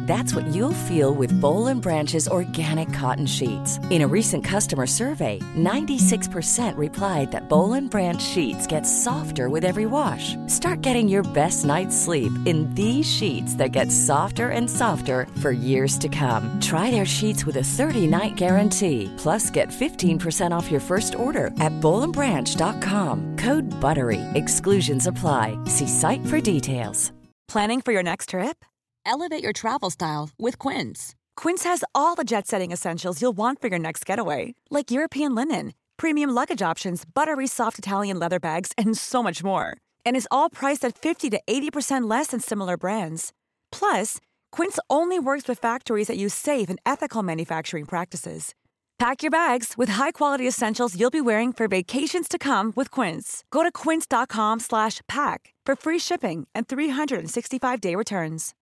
That's what you'll feel with Boll & Branch's organic cotton sheets. In a recent customer survey, 96% replied that Boll & Branch sheets get softer with every wash. Start getting your best night's sleep in these sheets that get softer and softer for years to come. Try their sheets with a 30-night guarantee. Plus, get 15% off your first order at bollandbranch.com. Code BUTTERY. Exclusions apply. See site for details. Planning for your next trip? Elevate your travel style with Quince. Quince has all the jet-setting essentials you'll want for your next getaway, like European linen, premium luggage options, buttery soft Italian leather bags, and so much more. And is all priced at 50 to 80% less than similar brands. Plus, Quince only works with factories that use safe and ethical manufacturing practices. Pack your bags with high-quality essentials you'll be wearing for vacations to come with Quince. Go to quince.com/pack for free shipping and 365-day returns.